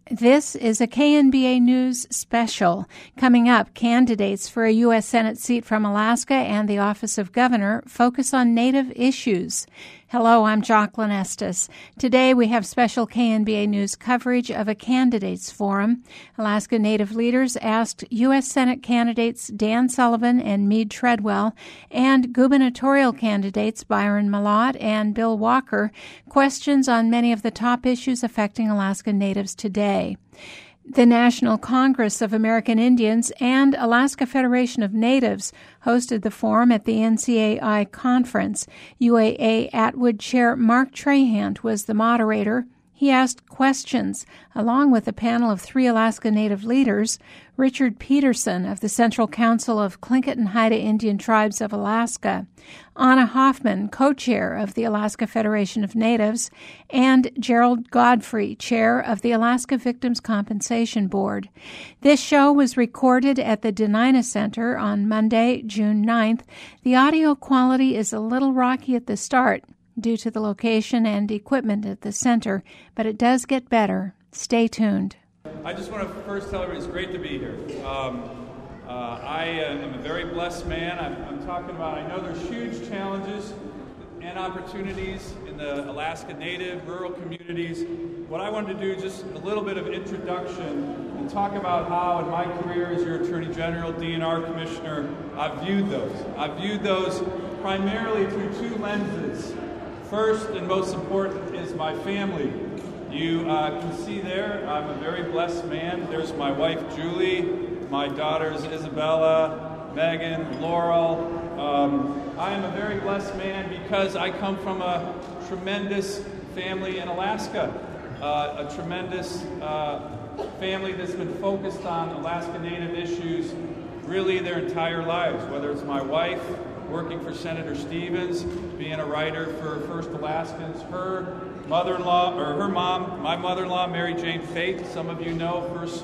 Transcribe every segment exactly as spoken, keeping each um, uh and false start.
This is a K N B A News special. Coming up, candidates for a U S Senate seat from Alaska and the office of governor focus on Native issues. Hello, I'm Jocelyn Estes. Today we have special K N B A News coverage of a candidates forum. Alaska Native leaders asked U S Senate candidates Dan Sullivan and Meade Treadwell and gubernatorial candidates Byron Mallott and Bill Walker questions on many of the top issues affecting Alaska Natives today. The National Congress of American Indians and Alaska Federation of Natives hosted the forum at the N C A I conference. U A A Atwood Chair Mark Trahant was the moderator. He asked questions, along with a panel of three Alaska Native leaders, Richard Peterson of the Central Council of Tlingit and Haida Indian Tribes of Alaska, Anna Hoffman, co-chair of the Alaska Federation of Natives, and Gerald Godfrey, chair of the Alaska Victims Compensation Board. This show was recorded at the Denina Center on Monday, June ninth. The audio quality is a little rocky at the start due to the location and equipment at the center, but it does get better. Stay tuned. I just want to first tell everybody it's great to be here. Um, uh, I uh, am a very blessed man. I'm, I'm talking about, I know there's huge challenges and opportunities in the Alaska Native rural communities. What I wanted to do is just a little bit of introduction and talk about how in my career as your Attorney General, D N R Commissioner, I've viewed those. I've viewed those primarily through two lenses. First and most important is my family. You uh, can see there, I'm a very blessed man. There's my wife, Julie, my daughters, Isabella, Megan, Laurel. Um, I am a very blessed man because I come from a tremendous family in Alaska, uh, a tremendous uh, family that's been focused on Alaska Native issues really their entire lives, whether it's my wife, working for Senator Stevens, being a writer for First Alaskans, her mother-in-law, or her mom, my mother-in-law, Mary Jane Faith, some of you know, first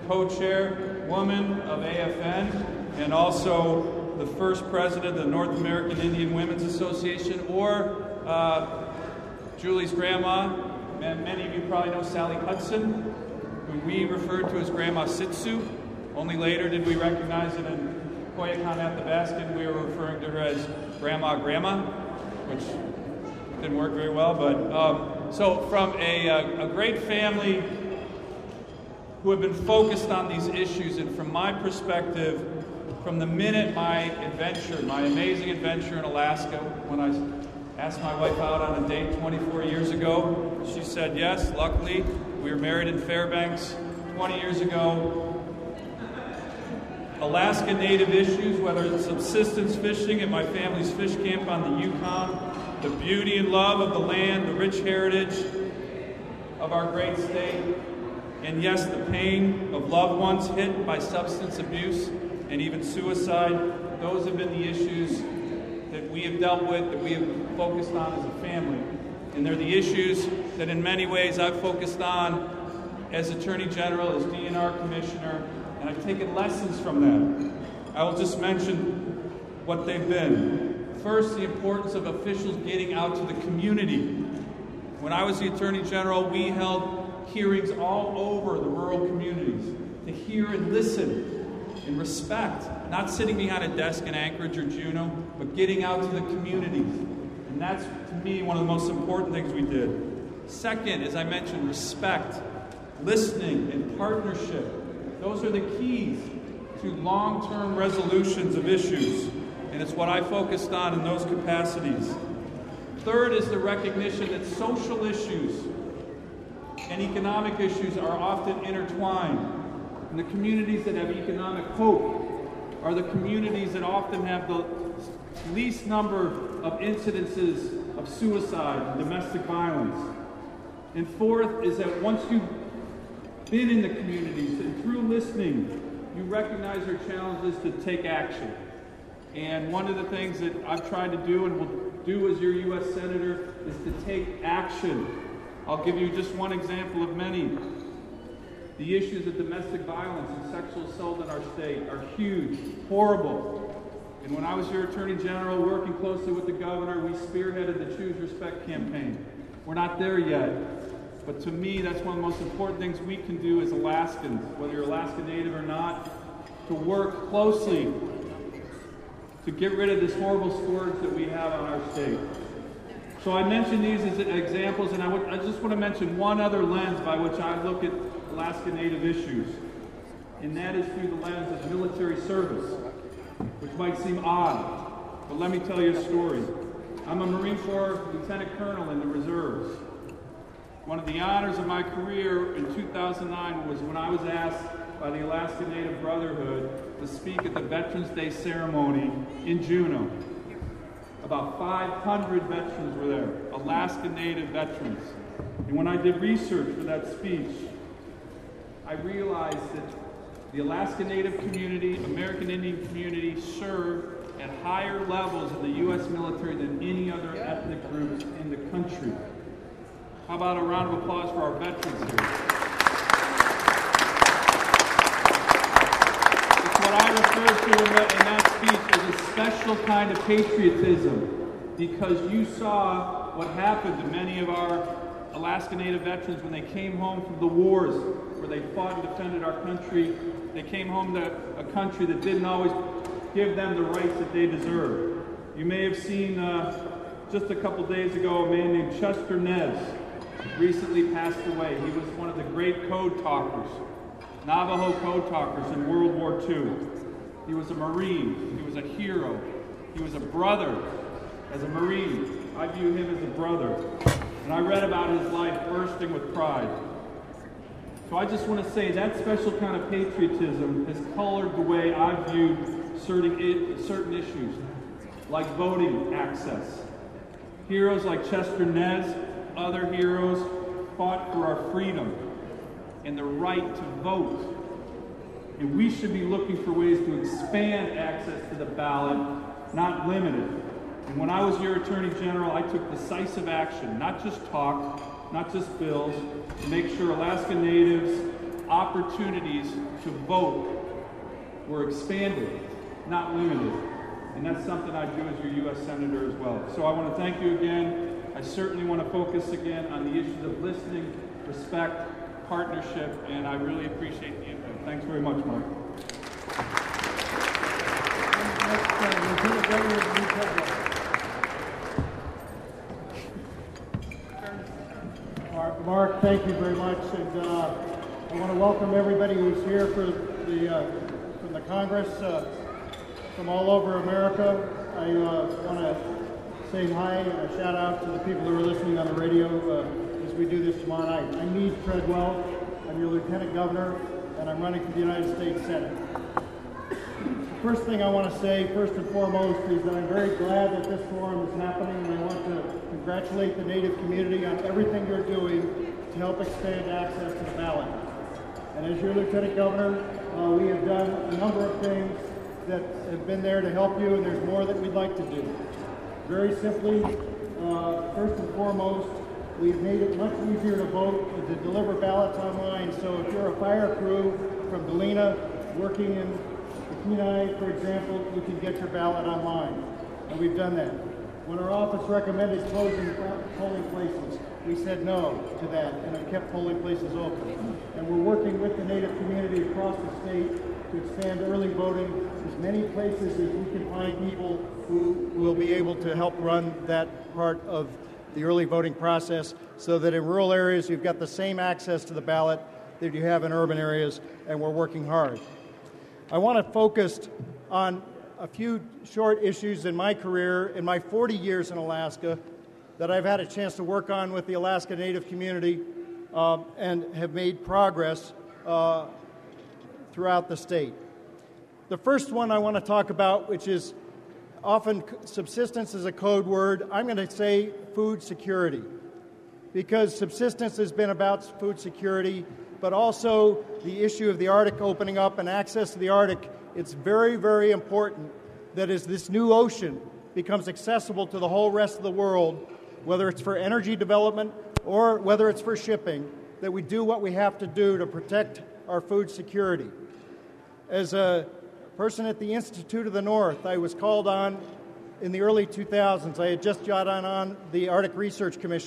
co-chair woman of A F N, and also the first president of the North American Indian Women's Association, or uh, Julie's grandma, and many of you probably know Sally Hudson, who we referred to as Grandma Sitsu. Only later did we recognize it in Koyukon Athabascan, we were referring to her as Grandma Grandma, which didn't work very well. But um, so from a, a, a great family who have been focused on these issues, and from my perspective, from the minute my adventure, my amazing adventure in Alaska, when I asked my wife out on a date twenty-four years ago, she said yes. Luckily, we were married in Fairbanks twenty years ago. Alaska Native issues, whether it's subsistence fishing at my family's fish camp on the Yukon, the beauty and love of the land, the rich heritage of our great state, and yes, the pain of loved ones hit by substance abuse and even suicide. Those have been the issues that we have dealt with, that we have focused on as a family. And they're the issues that in many ways I've focused on as Attorney General, as D N R Commissioner, and I've taken lessons from them. I will just mention what they've been. First, the importance of officials getting out to the community. When I was the Attorney General, we held hearings all over the rural communities to hear and listen and respect, not sitting behind a desk in Anchorage or Juneau, but getting out to the communities. And that's, to me, one of the most important things we did. Second, as I mentioned, respect, listening, and partnership. Those are the keys to long-term resolutions of issues, and it's what I focused on in those capacities. Third is the recognition that social issues and economic issues are often intertwined. And the communities that have economic hope are the communities that often have the least number of incidences of suicide and domestic violence. And fourth is that once you've been in the communities and through listening, you recognize their challenges to take action. And one of the things that I've tried to do and will do as your U S Senator is to take action. I'll give you just one example of many. The issues of domestic violence and sexual assault in our state are huge, horrible. And when I was your Attorney General, working closely with the governor, we spearheaded the Choose Respect campaign. We're not there yet, But to me, that's one of the most important things we can do as Alaskans, whether you're Alaska Native or not, to work closely to get rid of this horrible scourge that we have on our state. So I mentioned these as examples, and I, would, I just want to mention one other lens by which I look at Alaska Native issues, and that is through the lens of military service, which might seem odd, but let me tell you a story. I'm a Marine Corps Lieutenant Colonel in the reserves. One of the honors of my career in two thousand nine was when I was asked by the Alaska Native Brotherhood to speak at the Veterans Day ceremony in Juneau. About five hundred veterans were there, Alaska Native veterans. And when I did research for that speech, I realized that the Alaska Native community, American Indian community, serve at higher levels of the U S military than any other ethnic groups in the country. How about a round of applause for our veterans here? It's what I referred to in that, in that speech as a special kind of patriotism, because you saw what happened to many of our Alaska Native veterans when they came home from the wars where they fought and defended our country. They came home to a country that didn't always give them the rights that they deserve. You may have seen uh, just a couple days ago a man named Chester Nez recently passed away. He was one of the great code talkers, Navajo code talkers in World War Two. He was a Marine. He was a hero. He was a brother as a Marine. I view him as a brother. And I read about his life bursting with pride. So I just want to say that special kind of patriotism has colored the way I viewed certain, certain issues, like voting access. Heroes like Chester Nez, other heroes, fought for our freedom and the right to vote. And we should be looking for ways to expand access to the ballot, not limit it. And when I was your Attorney General, I took decisive action, not just talk, not just bills, to make sure Alaska Natives' opportunities to vote were expanded, not limited. And that's something I do as your U S Senator as well. So I want to thank you again. I certainly want to focus again on the issues of listening, respect, partnership, and I really appreciate the input. Thanks very much, Mark. Mark, thank you very much, and uh, I want to welcome everybody who's here for the uh, from the Congress uh, from all over America. I uh, want to say hi and a shout out to the people who are listening on the radio uh, as we do this tomorrow night. I'm Meade Treadwell. I'm your Lieutenant Governor, and I'm running for the United States Senate. The first thing I want to say, first and foremost, is that I'm very glad that this forum is happening, and I want to congratulate the Native community on everything you're doing to help expand access to the ballot. And as your Lieutenant Governor, uh, we have done a number of things that have been there to help you, and there's more that we'd like to do. Very simply, uh, first and foremost, we've made it much easier to vote and to deliver ballots online. So if you're a fire crew from Galena working in the Kenai, for example, you can get your ballot online. And we've done that. When our office recommended closing polling places, we said no to that and have kept polling places open. And we're working with the Native community across the state to expand early voting as many places as we can find people who will be able to help run that part of the early voting process, so that in rural areas you've got the same access to the ballot that you have in urban areas, and we're working hard. I want to focus on a few short issues in my career, in my forty years in Alaska, that I've had a chance to work on with the Alaska Native community uh, and have made progress uh, throughout the state. The first one I want to talk about, which is often subsistence is a code word, I'm going to say food security, because subsistence has been about food security, but also the issue of the Arctic opening up and access to the Arctic. It's very, very important that as this new ocean becomes accessible to the whole rest of the world, whether it's for energy development or whether it's for shipping, that we do what we have to do to protect our food security. As a person at the Institute of the North, I was called on in the early two thousands. I had just got on, on the Arctic Research Commission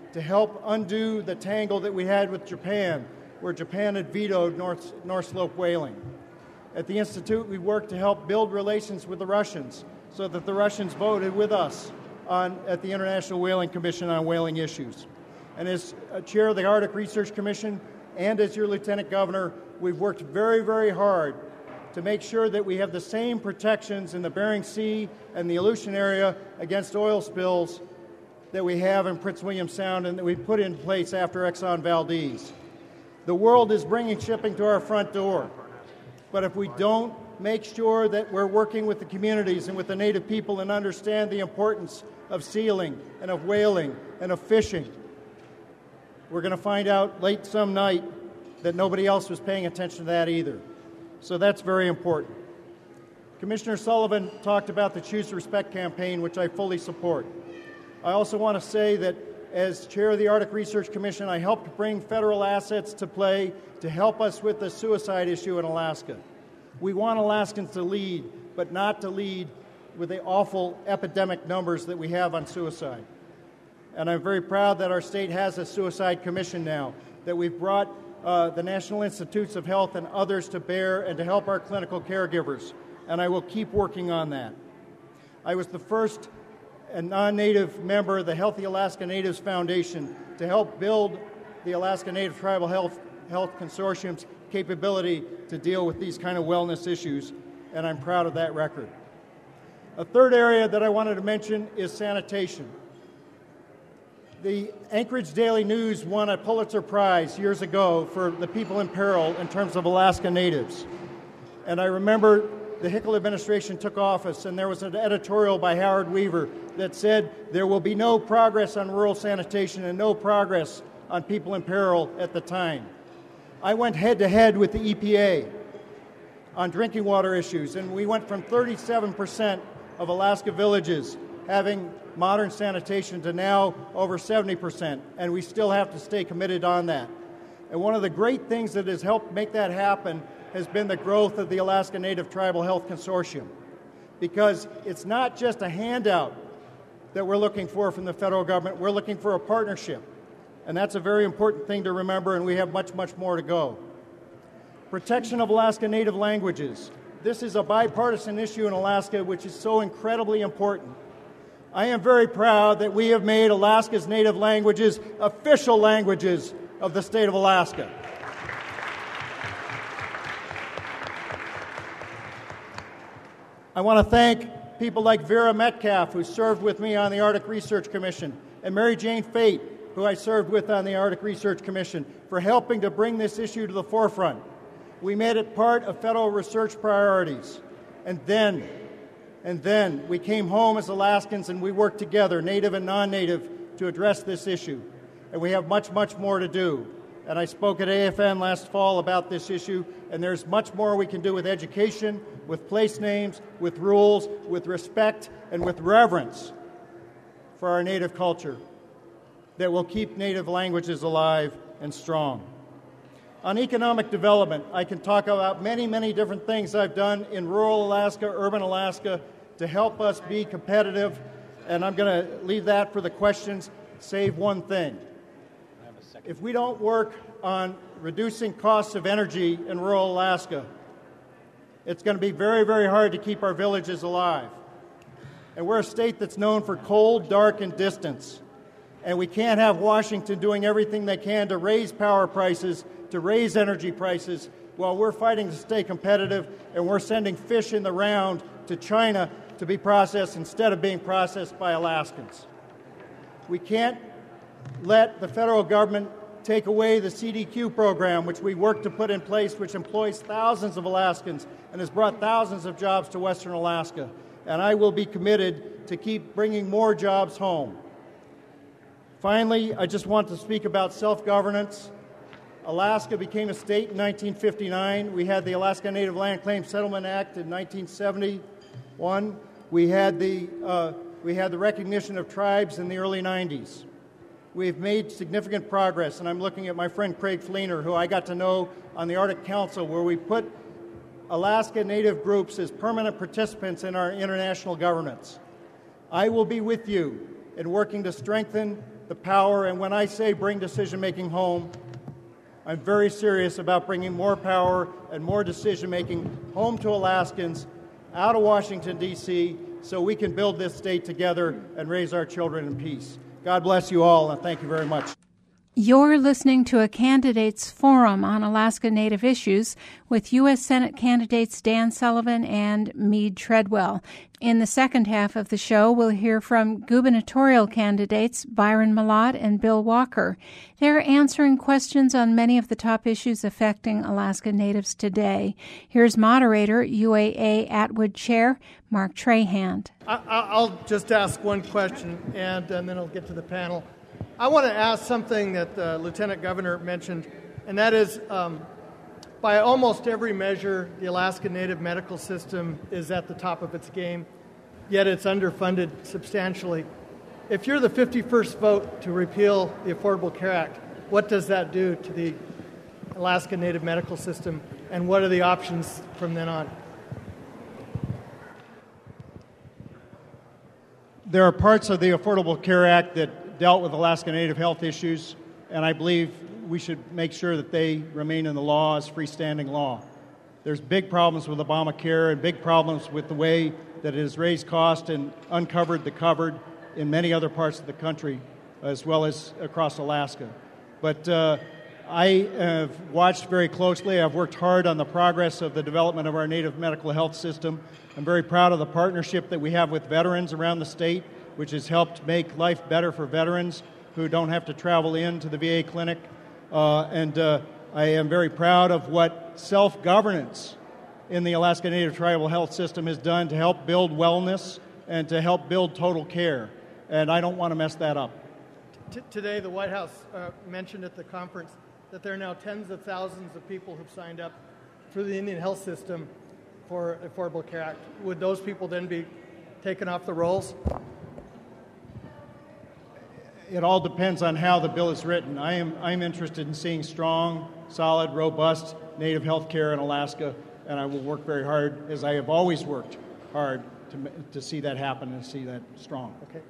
to help undo the tangle that we had with Japan, where Japan had vetoed North, North Slope whaling. At the Institute, we worked to help build relations with the Russians so that the Russians voted with us on, at the International Whaling Commission on whaling issues. And as chair of the Arctic Research Commission and as your Lieutenant Governor, we've worked very, very hard to make sure that we have the same protections in the Bering Sea and the Aleutian area against oil spills that we have in Prince William Sound and that we put in place after Exxon Valdez. The world is bringing shipping to our front door, but if we don't make sure that we're working with the communities and with the native people and understand the importance of sealing and of whaling and of fishing, we're going to find out late some night that nobody else was paying attention to that either. So that's very important. Commissioner Sullivan talked about the Choose to Respect campaign, which I fully support. I also want to say that as chair of the Arctic Research Commission, I helped bring federal assets to play to help us with the suicide issue in Alaska. We want Alaskans to lead, but not to lead with the awful epidemic numbers that we have on suicide. And I'm very proud that our state has a suicide commission now, that we've brought uh, the National Institutes of Health and others to bear and to help our clinical caregivers. And I will keep working on that. I was the first a non-native member of the Healthy Alaska Natives Foundation to help build the Alaska Native Tribal Health, Health Consortium's capability to deal with these kind of wellness issues, and I'm proud of that record. A third area that I wanted to mention is sanitation. The Anchorage Daily News won a Pulitzer Prize years ago for the people in peril in terms of Alaska Natives. And I remember the Hickel administration took office, and there was an editorial by Howard Weaver that said there will be no progress on rural sanitation and no progress on people in peril at the time. I went head-to-head with the E P A on drinking water issues, and we went from thirty-seven percent of Alaska villages having modern sanitation to now over seventy percent, and we still have to stay committed on that. And one of the great things that has helped make that happen has been the growth of the Alaska Native Tribal Health Consortium, because it's not just a handout that we're looking for from the federal government, we're looking for a partnership. And that's a very important thing to remember, and we have much, much more to go. Protection of Alaska Native languages. This is a bipartisan issue in Alaska, which is so incredibly important. I am very proud that we have made Alaska's native languages official languages of the state of Alaska. I want to thank people like Vera Metcalf, who served with me on the Arctic Research Commission, and Mary Jane Fate, who I served with on the Arctic Research Commission, for helping to bring this issue to the forefront. We made it part of federal research priorities. And then, and then we came home as Alaskans and we worked together, native and non-native, to address this issue. And we have much, much more to do. And I spoke at A F N last fall about this issue, and there's much more we can do with education, with place names, with rules, with respect, and with reverence for our native culture that will keep native languages alive and strong. On economic development, I can talk about many, many different things I've done in rural Alaska, urban Alaska, to help us be competitive, and I'm going to leave that for the questions, save one thing. If we don't work on reducing costs of energy in rural Alaska, it's going to be very, very hard to keep our villages alive. And we're a state that's known for cold, dark, and distance. And we can't have Washington doing everything they can to raise power prices, to raise energy prices, while we're fighting to stay competitive, and we're sending fish in the round to China to be processed instead of being processed by Alaskans. We can't let the federal government take away the C D Q program, which we worked to put in place, which employs thousands of Alaskans and has brought thousands of jobs to Western Alaska. And I will be committed to keep bringing more jobs home. Finally, I just want to speak about self-governance. Alaska became a state in nineteen fifty-nine. We had the Alaska Native Land Claims Settlement Act in nineteen seventy-one. We had the, uh, we had the recognition of tribes in the early nineties. We've made significant progress, and I'm looking at my friend Craig Fleener, who I got to know on the Arctic Council, where we put Alaska Native groups as permanent participants in our international governance. I will be with you in working to strengthen the power, and when I say bring decision-making home, I'm very serious about bringing more power and more decision-making home to Alaskans, out of Washington, D C, so we can build this state together and raise our children in peace. God bless you all, and thank you very much. You're listening to a candidates forum on Alaska Native issues with U S Senate candidates Dan Sullivan and Meade Treadwell. In the second half of the show, we'll hear from gubernatorial candidates Byron Mallott and Bill Walker. They're answering questions on many of the top issues affecting Alaska Natives today. Here's moderator, U A A Atwood Chair Mark Trahand. I, I'll just ask one question, and, and then I'll get to the panel. I want to ask something that the Lieutenant Governor mentioned, and that is, um, by almost every measure, the Alaska Native medical system is at the top of its game, yet it's underfunded substantially. If you're the fifty-first vote to repeal the Affordable Care Act, what does that do to the Alaska Native medical system, and what are the options from then on? There are parts of the Affordable Care Act that dealt with Alaska Native health issues, and I believe we should make sure that they remain in the law as freestanding law. There's big problems with Obamacare and big problems with the way that it has raised cost and uncovered the covered in many other parts of the country, as well as across Alaska. But uh, I have watched very closely. I've worked hard on the progress of the development of our Native medical health system. I'm very proud of the partnership that we have with veterans around the state, which has helped make life better for veterans who don't have to travel in to the V A clinic. Uh, and uh, I am very proud of what self-governance in the Alaska Native Tribal Health System has done to help build wellness and to help build total care. And I don't want to mess that up. T- today, the White House uh, mentioned at the conference that there are now tens of thousands of people who've signed up through the Indian Health System for the Affordable Care Act. Would those people then be taken off the rolls? It all depends on how the bill is written. I am I'm interested in seeing strong, solid, robust Native health care in Alaska, and I will work very hard, as I have always worked hard, to to see that happen and see that strong. Okay.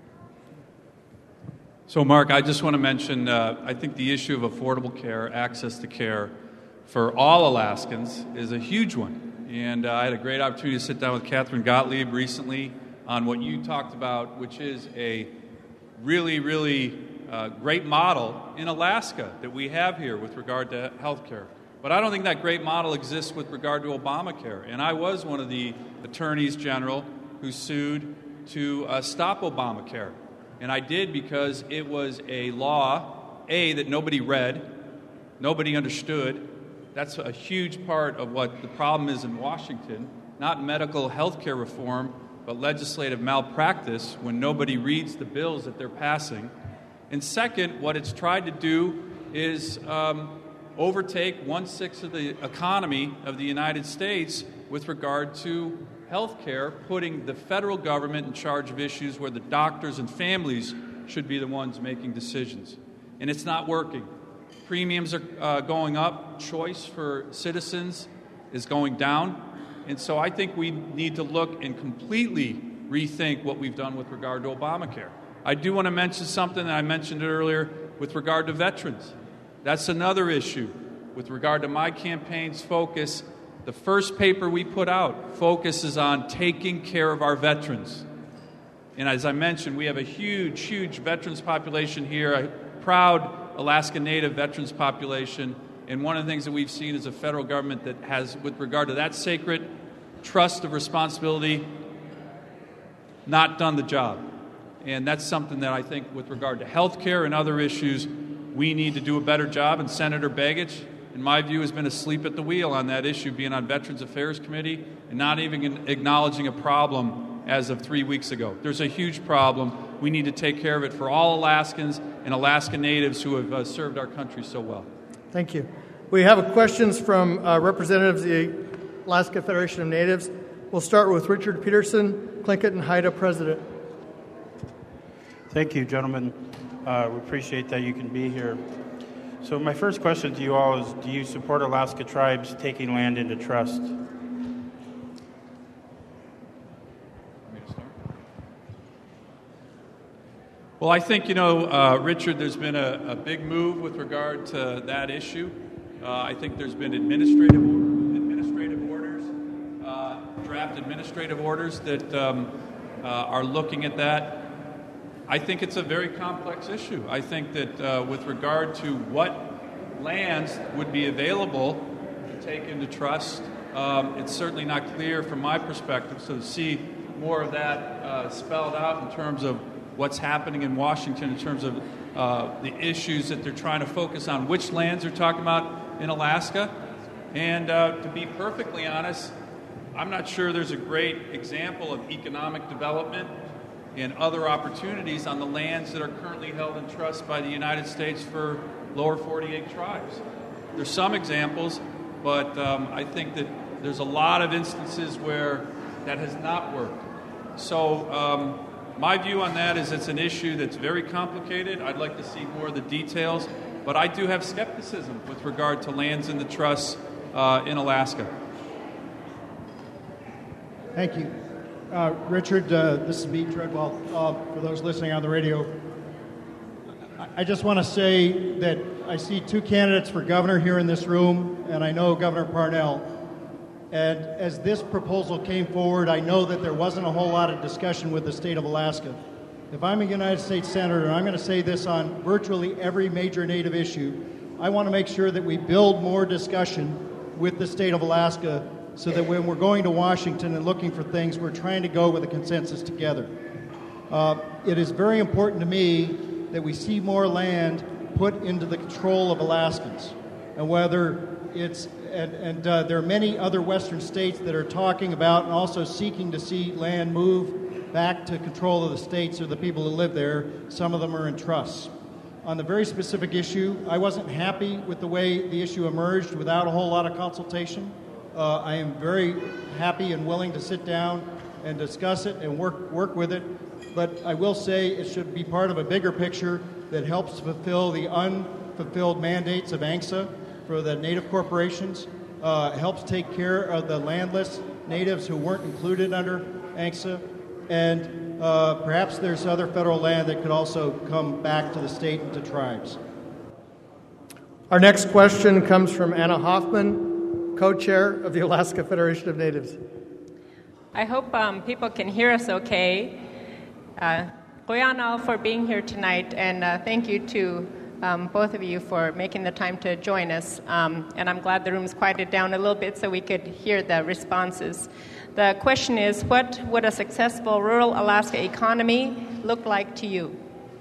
So, Mark, I just want to mention, uh, I think the issue of affordable care, access to care for all Alaskans is a huge one. And uh, I had a great opportunity to sit down with Catherine Gottlieb recently on what you talked about, which is a really, really uh, great model in Alaska that we have here with regard to health care. But I don't think that great model exists with regard to Obamacare. And I was one of the attorneys general who sued to uh, stop Obamacare. And I did because it was a law, A, that nobody read, nobody understood. That's a huge part of what the problem is in Washington, not medical health care reform, but legislative malpractice when nobody reads the bills that they're passing. And second, what it's tried to do is um, overtake one-sixth of the economy of the United States with regard to health care, putting the federal government in charge of issues where the doctors and families should be the ones making decisions. And it's not working. Premiums are uh, going up. Choice for citizens is going down. And so I think we need to look and completely rethink what we've done with regard to Obamacare. I do want to mention something that I mentioned earlier with regard to veterans. That's another issue. With regard to my campaign's focus, the first paper we put out focuses on taking care of our veterans. And as I mentioned, we have a huge, huge veterans population here, a proud Alaska Native veterans population. And one of the things that we've seen is a federal government that has, with regard to that sacred trust of responsibility, not done the job. And that's something that I think with regard to health care and other issues, we need to do a better job. And Senator Begich, in my view, has been asleep at the wheel on that issue, being on Veterans Affairs Committee and not even acknowledging a problem as of three weeks ago. There's a huge problem. We need to take care of it for all Alaskans and Alaska Natives who have uh, served our country so well. Thank you. We have questions from uh, representatives of the Alaska Federation of Natives. We'll start with Richard Peterson, Tlingit and Haida President. Thank you, gentlemen. Uh, we appreciate that you can be here. So my first question to you all is, do you support Alaska tribes taking land into trust? Well, I think, you know, uh, Richard, there's been a, a big move with regard to that issue. Uh, I think there's been administrative administrative orders, uh, draft administrative orders that um, uh, are looking at that. I think it's a very complex issue. I think that uh, with regard to what lands would be available to take into trust, um, it's certainly not clear from my perspective. So to see more of that uh, spelled out in terms of what's happening in Washington, in terms of uh, the issues that they're trying to focus on, which lands they're talking about in Alaska. And uh, to be perfectly honest, I'm not sure there's a great example of economic development and other opportunities on the lands that are currently held in trust by the United States for lower forty-eight tribes. There's some examples, but um, I think that there's a lot of instances where that has not worked. So um, my view on that is it's an issue that's very complicated. I'd like to see more of the details, but I do have skepticism with regard to lands in the trust uh, in Alaska. Thank you. Uh, Richard, uh, this is Meade Treadwell. Uh, for those listening on the radio, I just want to say that I see two candidates for governor here in this room, and I know Governor Parnell. And as this proposal came forward, I know that there wasn't a whole lot of discussion with the state of Alaska. If I'm a United States Senator, and I'm going to say this on virtually every major Native issue, I want to make sure that we build more discussion with the state of Alaska so that when we're going to Washington and looking for things, we're trying to go with a consensus together. Uh, it is very important to me that we see more land put into the control of Alaskans. And whether it's And, and uh, there are many other Western states that are talking about and also seeking to see land move back to control of the states or the people who live there. Some of them are in trusts. On the very specific issue, I wasn't happy with the way the issue emerged without a whole lot of consultation. Uh, I am very happy and willing to sit down and discuss it and work work with it. But I will say it should be part of a bigger picture that helps fulfill the unfulfilled mandates of A N C S A for the Native corporations, uh, helps take care of the landless natives who weren't included under A N C S A, and uh, perhaps there's other federal land that could also come back to the state and to tribes. Our next question comes from Anna Hoffman, co-chair of the Alaska Federation of Natives. I hope um, people can hear us okay. Uh, Goyanal for being here tonight, and uh, thank you to Um, both of you for making the time to join us. Um, and I'm glad the room's quieted down a little bit so we could hear the responses. The question is, what would a successful rural Alaska economy look like to you?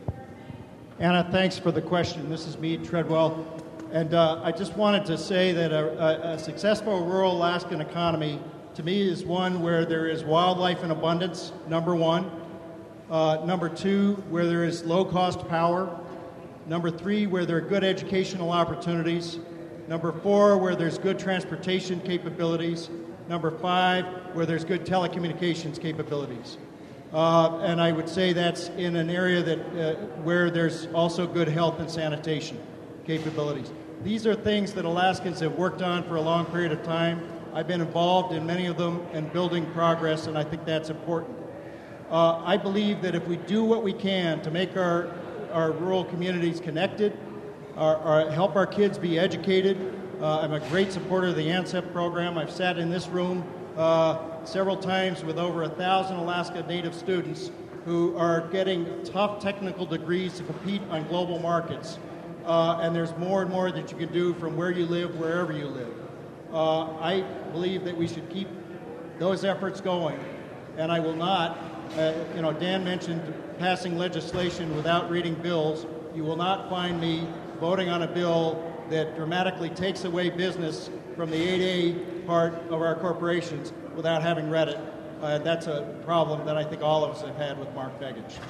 Anna, thanks for the question. This is Meade Treadwell. And uh, I just wanted to say that a, a, a successful rural Alaskan economy, to me, is one where there is wildlife in abundance, number one. Uh, number two, where there is low-cost power. Number three, where there are good educational opportunities. Number four, where there's good transportation capabilities. Number five, where there's good telecommunications capabilities. Uh, and I would say that's in an area that uh, where there's also good health and sanitation capabilities. These are things that Alaskans have worked on for a long period of time. I've been involved in many of them and building progress, and I think that's important. Uh, I believe that if we do what we can to make our our rural communities connected, our, our, help our kids be educated. Uh, I'm a great supporter of the ANCEP program. I've sat in this room uh, several times with over a thousand Alaska Native students who are getting tough technical degrees to compete on global markets. Uh, and there's more and more that you can do from where you live, wherever you live. Uh, I believe that we should keep those efforts going. And I will not, uh, you know, Dan mentioned passing legislation without reading bills. You will not find me voting on a bill that dramatically takes away business from the eight A part of our corporations without having read it. Uh, that's a problem that I think all of us have had with Mark Begich.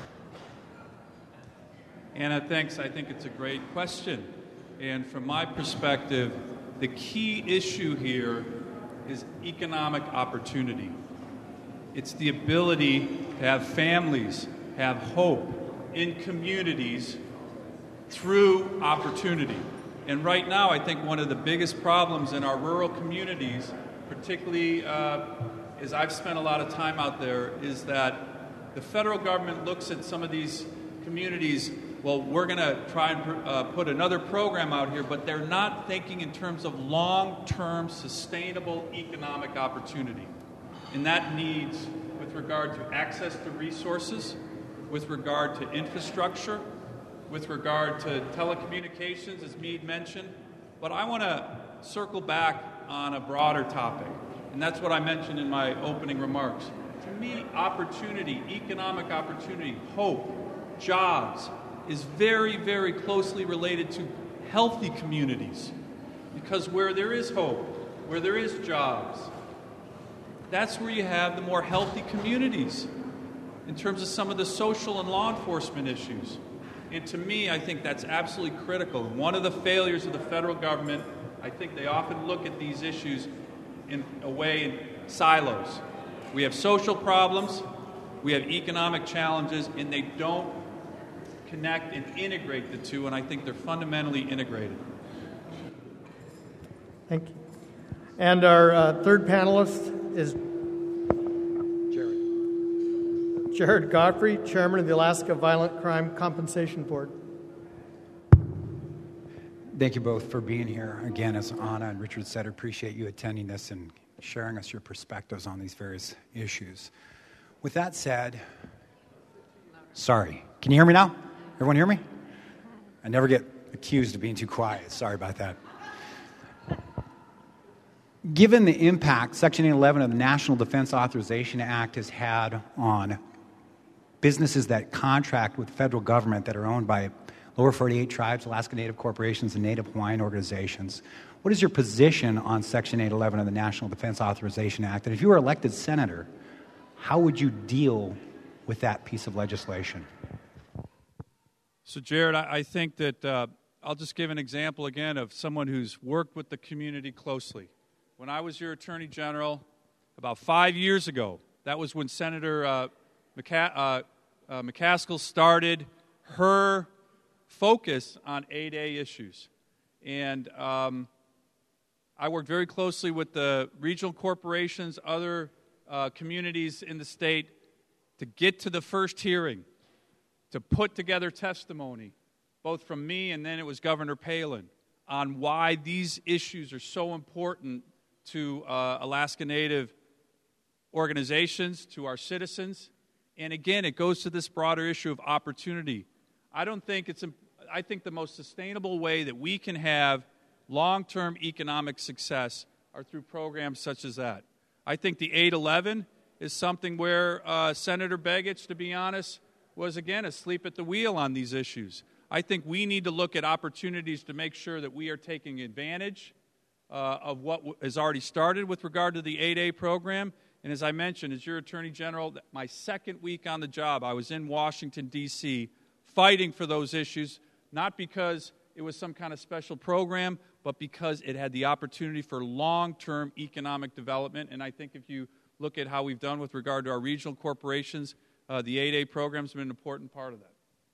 Anna, thanks. I think it's a great question. And from my perspective, the key issue here is economic opportunity. It's the ability to have families have hope in communities through opportunity. And right now, I think one of the biggest problems in our rural communities, particularly uh, as I've spent a lot of time out there, is that the federal government looks at some of these communities, well, we're going to try and uh, put another program out here, but they're not thinking in terms of long-term sustainable economic opportunity. And that needs with regard to access to resources, with regard to infrastructure, with regard to telecommunications, as Meade mentioned. But I want to circle back on a broader topic, and that's what I mentioned in my opening remarks. To me, opportunity, economic opportunity, hope, jobs, is very, very closely related to healthy communities. Because where there is hope, where there is jobs, that's where you have the more healthy communities in terms of some of the social and law enforcement issues. And to me, I think that's absolutely critical. One of the failures of the federal government, I think they often look at these issues in a way in silos. We have social problems, we have economic challenges, and they don't connect and integrate the two, and I think they're fundamentally integrated. Thank you. And our uh, third panelist is Jared. Jared Godfrey, Chairman of the Alaska Violent Crime Compensation Board. Thank you both for being here. Again, as Anna and Richard said, I appreciate you attending this and sharing us your perspectives on these various issues. With that said, sorry, can you hear me now? Everyone hear me? I never get accused of being too quiet. Sorry about that. Given the impact Section eight eleven of the National Defense Authorization Act has had on businesses that contract with the federal government that are owned by Lower forty-eight tribes, Alaska Native corporations, and Native Hawaiian organizations, what is your position on Section eight eleven of the National Defense Authorization Act? And if you were elected senator, how would you deal with that piece of legislation? So, Jared, I, I think that uh, I'll just give an example again of someone who's worked with the community closely. When I was your Attorney General about five years ago, that was when Senator uh, McCa- uh, uh, McCaskill started her focus on eight A issues. And um, I worked very closely with the regional corporations, other uh, communities in the state to get to the first hearing, to put together testimony, both from me and then it was Governor Palin, on why these issues are so important to uh, Alaska Native organizations, to our citizens. And again, it goes to this broader issue of opportunity. I don't think it's, I think the most sustainable way that we can have long-term economic success are through programs such as that. I think the eight eleven is something where uh, Senator Begich, to be honest, was, again, asleep at the wheel on these issues. I think we need to look at opportunities to make sure that we are taking advantage uh, of what w- has already started with regard to the eight A program. And as I mentioned, as your Attorney General, my second week on the job, I was in Washington, D C, fighting for those issues, not because it was some kind of special program, but because it had the opportunity for long-term economic development. And I think if you look at how we've done with regard to our regional corporations, Uh, the eight A program has been an important part of that.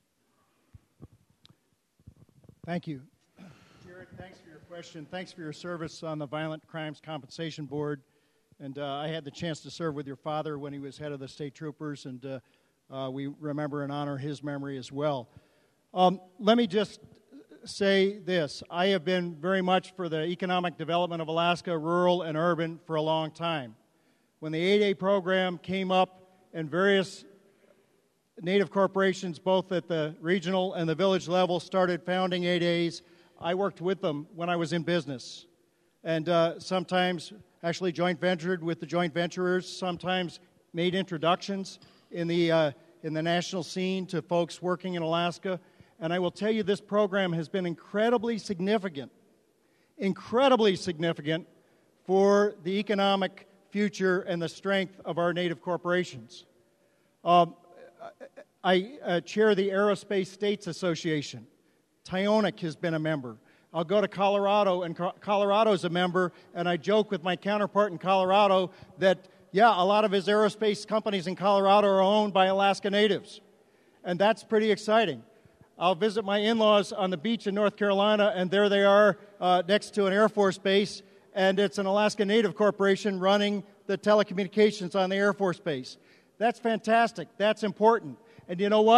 Thank you. Jared, thanks for your question. Thanks for your service on the Violent Crimes Compensation Board. And uh, I had the chance to serve with your father when he was head of the state troopers, and uh, uh, we remember and honor his memory as well. Um, let me just say this. I have been very much for the economic development of Alaska, rural and urban, for a long time. When the eight A program came up and various Native corporations, both at the regional and the village level, started founding eight A's, I worked with them when I was in business. And uh, sometimes actually joint ventured with the joint venturers, sometimes made introductions in the, uh, in the national scene to folks working in Alaska. And I will tell you, this program has been incredibly significant, incredibly significant for the economic future and the strength of our Native corporations. Um, I uh, chair the Aerospace States Association. Tyonek has been a member. I'll go to Colorado, and Co- Colorado's a member, and I joke with my counterpart in Colorado that, yeah, a lot of his aerospace companies in Colorado are owned by Alaska Natives, and that's pretty exciting. I'll visit my in-laws on the beach in North Carolina, and there they are uh, next to an Air Force base, and it's an Alaska Native corporation running the telecommunications on the Air Force base. That's fantastic. That's important. And you know what?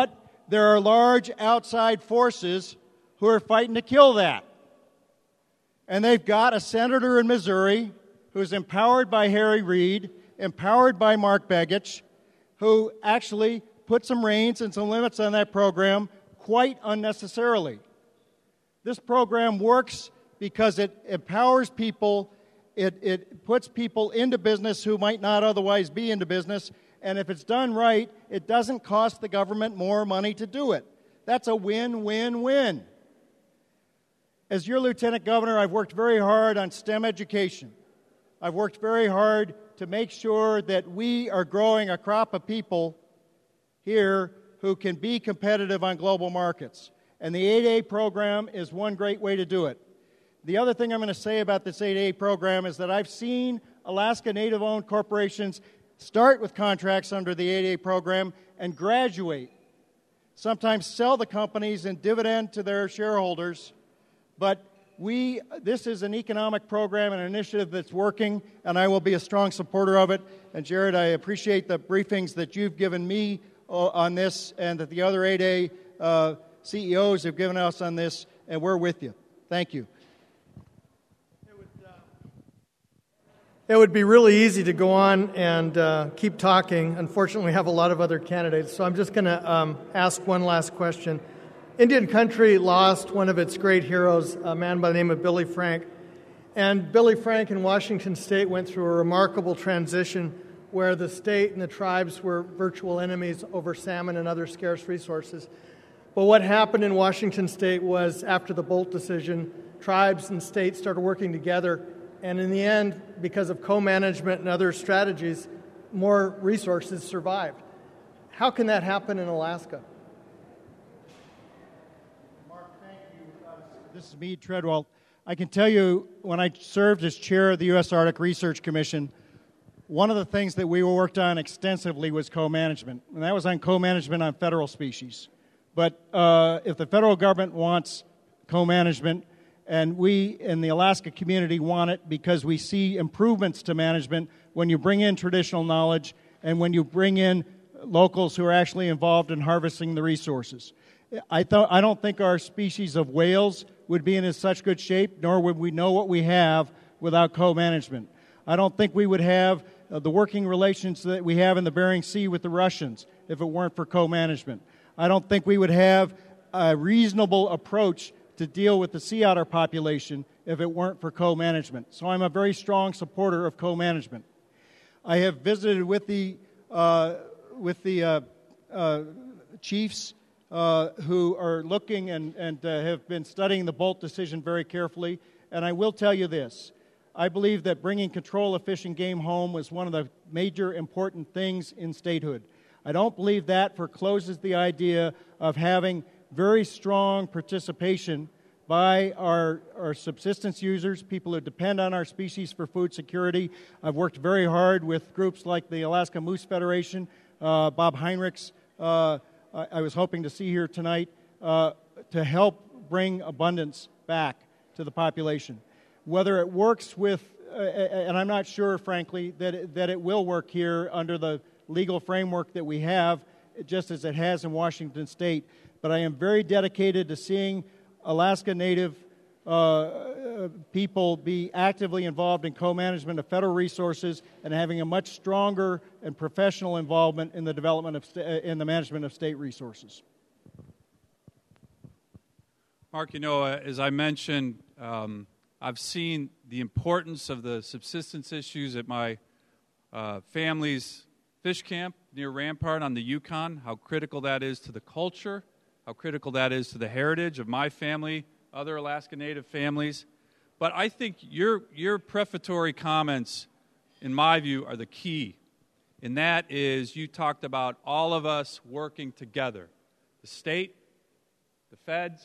there are large outside forces who are fighting to kill that. And they've got a senator in Missouri who's empowered by Harry Reid, empowered by Mark Begich, who actually put some reins and some limits on that program quite unnecessarily. This program works because it empowers people, it, it puts people into business who might not otherwise be into business, and if it's done right, it doesn't cost the government more money to do it. That's a win-win-win. As your Lieutenant Governor, I've worked very hard on STEM education. I've worked very hard to make sure that we are growing a crop of people here who can be competitive on global markets. And the eight A program is one great way to do it. The other thing I'm going to say about this eight A program is that I've seen Alaska Native-owned corporations start with contracts under the eight A program and graduate, sometimes sell the companies and dividend to their shareholders. But we, this is an economic program and an initiative that's working, and I will be a strong supporter of it. And Jared, I appreciate the briefings that you've given me uh, on this and that the other eight A uh, C E Os have given us on this, and we're with you. Thank you. It would, uh, it would be really easy to go on and uh, keep talking. Unfortunately, we have a lot of other candidates, so I'm just going to um, ask one last question. Indian country lost one of its great heroes, a man by the name of Billy Frank. And Billy Frank in Washington State went through a remarkable transition where the state and the tribes were virtual enemies over salmon and other scarce resources. But what happened in Washington State was, after the Bolt decision, tribes and states started working together, and in the end, because of co-management and other strategies, more resources survived. How can that happen in Alaska? This is Meade Treadwell. I can tell you, when I served as chair of the U S Arctic Research Commission, one of the things that we worked on extensively was co-management, and that was on co-management on federal species. But uh, if the federal government wants co-management, and we in the Alaska community want it because we see improvements to management when you bring in traditional knowledge and when you bring in locals who are actually involved in harvesting the resources. I, th- I don't think our species of whales would be in such good shape, nor would we know what we have without co-management. I don't think we would have uh, the working relations that we have in the Bering Sea with the Russians if it weren't for co-management. I don't think we would have a reasonable approach to deal with the sea otter population if it weren't for co-management. So I'm a very strong supporter of co-management. I have visited with the, uh, with the uh, uh, chiefs Uh, who are looking and, and uh, have been studying the Bolt decision very carefully. And I will tell you this. I believe that bringing control of fish and game home was one of the major important things in statehood. I don't believe that forecloses the idea of having very strong participation by our, our subsistence users, people who depend on our species for food security. I've worked very hard with groups like the Alaska Moose Federation, uh, Bob Heinrichs, uh, I was hoping to see here tonight uh, to help bring abundance back to the population. Whether it works with, uh, and I'm not sure, frankly, that it, that it will work here under the legal framework that we have, just as it has in Washington State, but I am very dedicated to seeing Alaska Native uh, people be actively involved in co-management of federal resources and having a much stronger and professional involvement in the development of sta- in the management of state resources. Mark, you know, uh, as I mentioned, um, I've seen the importance of the subsistence issues at my uh, family's fish camp near Rampart on the Yukon, how critical that is to the culture, how critical that is to the heritage of my family, other Alaska Native families. But I think your your prefatory comments, in my view, are the key. And that is, you talked about all of us working together. The state, the feds,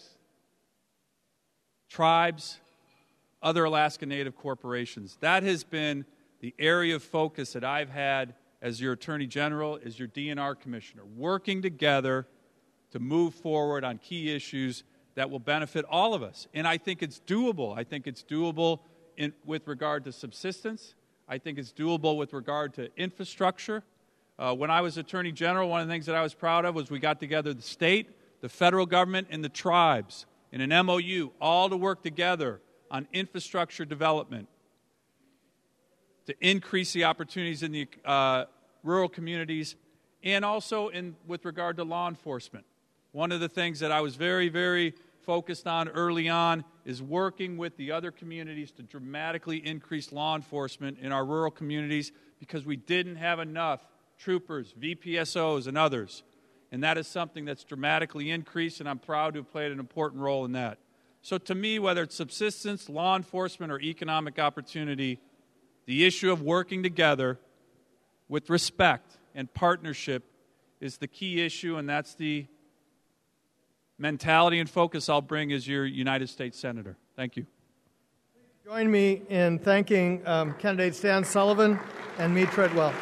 tribes, other Alaska Native corporations. That has been the area of focus that I've had as your Attorney General, as your D N R Commissioner, working together to move forward on key issues that will benefit all of us. And I think it's doable. I think it's doable in, with regard to subsistence. I think it's doable with regard to infrastructure. Uh, when I was Attorney General, one of the things that I was proud of was we got together the state, the federal government, and the tribes in an M O U, all to work together on infrastructure development to increase the opportunities in the uh, rural communities, and also in with regard to law enforcement. One of the things that I was very, very focused on early on is working with the other communities to dramatically increase law enforcement in our rural communities because we didn't have enough troopers, V P S Os, and others. And that is something that's dramatically increased, and I'm proud to have played an important role in that. So to me, whether it's subsistence, law enforcement, or economic opportunity, the issue of working together with respect and partnership is the key issue, and that's the mentality and focus I'll bring as your United States Senator. Thank you. Join me in thanking um, candidate Stan Sullivan and Mead Treadwell.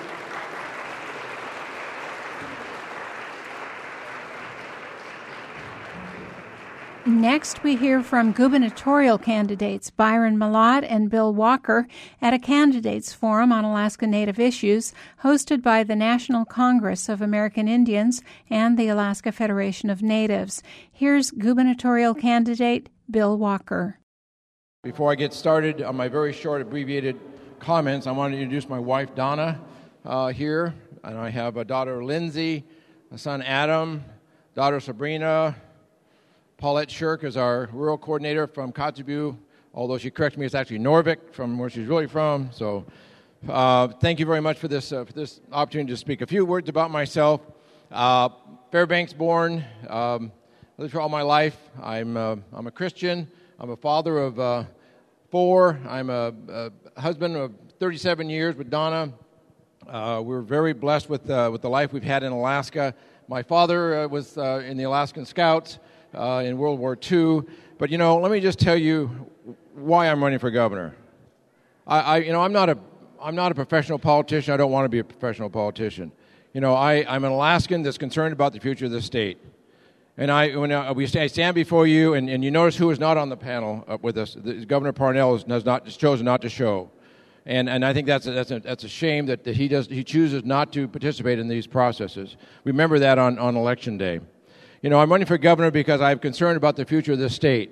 Next, we hear from gubernatorial candidates Byron Mallott and Bill Walker at a candidates forum on Alaska Native issues hosted by the National Congress of American Indians and the Alaska Federation of Natives. Here's gubernatorial candidate Bill Walker. Before I get started on my very short abbreviated comments, I want to introduce my wife Donna uh, here, and I have a daughter Lindsay, a son Adam, daughter Sabrina. Paulette Shirk is our rural coordinator from Kotzebue, although she corrects me, it's actually Norvik, from where she's really from. So uh, thank you very much for this uh, for this opportunity to speak. A few words about myself. Uh, Fairbanks born, um, lived for all my life. I'm, uh, I'm a Christian. I'm a father of uh, four. I'm a, a husband of thirty-seven years with Donna. Uh, we're very blessed with, uh, with the life we've had in Alaska. My father uh, was uh, in the Alaskan Scouts. Uh, in World War Two, but you know, let me just tell you why I'm running for governor. I, I, you know, I'm not a, I'm not a professional politician. I don't want to be a professional politician. You know, I, I'm an Alaskan that's concerned about the future of the state. And I, when I, we stand, I stand before you, and, and you notice who is not on the panel uh, with us. The, Governor Parnell has, has not has chosen not to show, and and I think that's a, that's a, that's a shame that, that he does he chooses not to participate in these processes. Remember that on, on election day. You know, I'm running for governor because I'm concerned about the future of this state.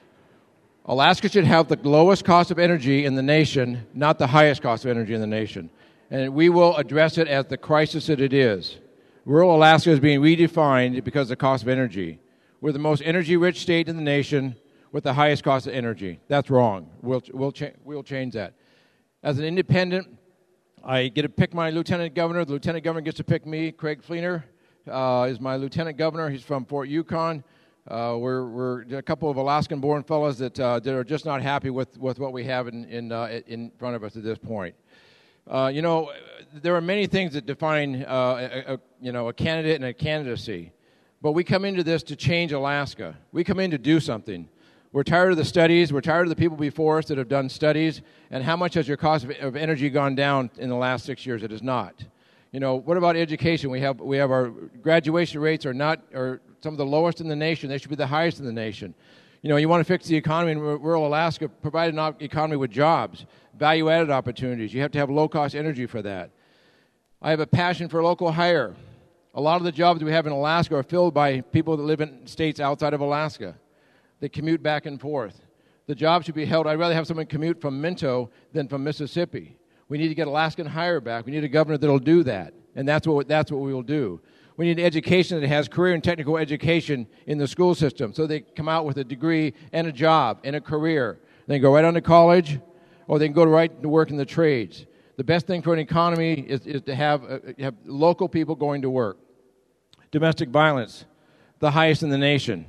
Alaska should have the lowest cost of energy in the nation, not the highest cost of energy in the nation. And we will address it as the crisis that it is. Rural Alaska is being redefined because of the cost of energy. We're the most energy-rich state in the nation with the highest cost of energy. That's wrong. We'll, we'll, cha- we'll change that. As an independent, I get to pick my lieutenant governor. The lieutenant governor gets to pick me, Craig Fleener. Uh, is my lieutenant governor. He's from Fort Yukon. Uh, we're, we're a couple of Alaskan-born fellows that uh, that are just not happy with, with what we have in in, uh, in front of us at this point. Uh, you know, there are many things that define uh, a, a, you know a candidate and a candidacy, but we come into this to change Alaska. We come in to do something. We're tired of the studies. We're tired of the people before us that have done studies. And how much has your cost of, of energy gone down in the last six years? It has not. You know, what about education? We have we have our graduation rates are not are some of the lowest in the nation. They should be the highest in the nation. You know, you want to fix the economy in rural Alaska, provide an economy with jobs, value-added opportunities. You have to have low-cost energy for that. I have a passion for local hire. A lot of the jobs we have in Alaska are filled by people that live in states outside of Alaska. They commute back and forth. The jobs should be held. I'd rather have someone commute from Minto than from Mississippi. We need to get Alaskan hire back. We need a governor that will do that, and that's what that's what we will do. We need education that has career and technical education in the school system, so they come out with a degree and a job and a career. They can go right on to college, or they can go right to work in the trades. The best thing for an economy is, is to have uh, have local people going to work. Domestic violence, the highest in the nation.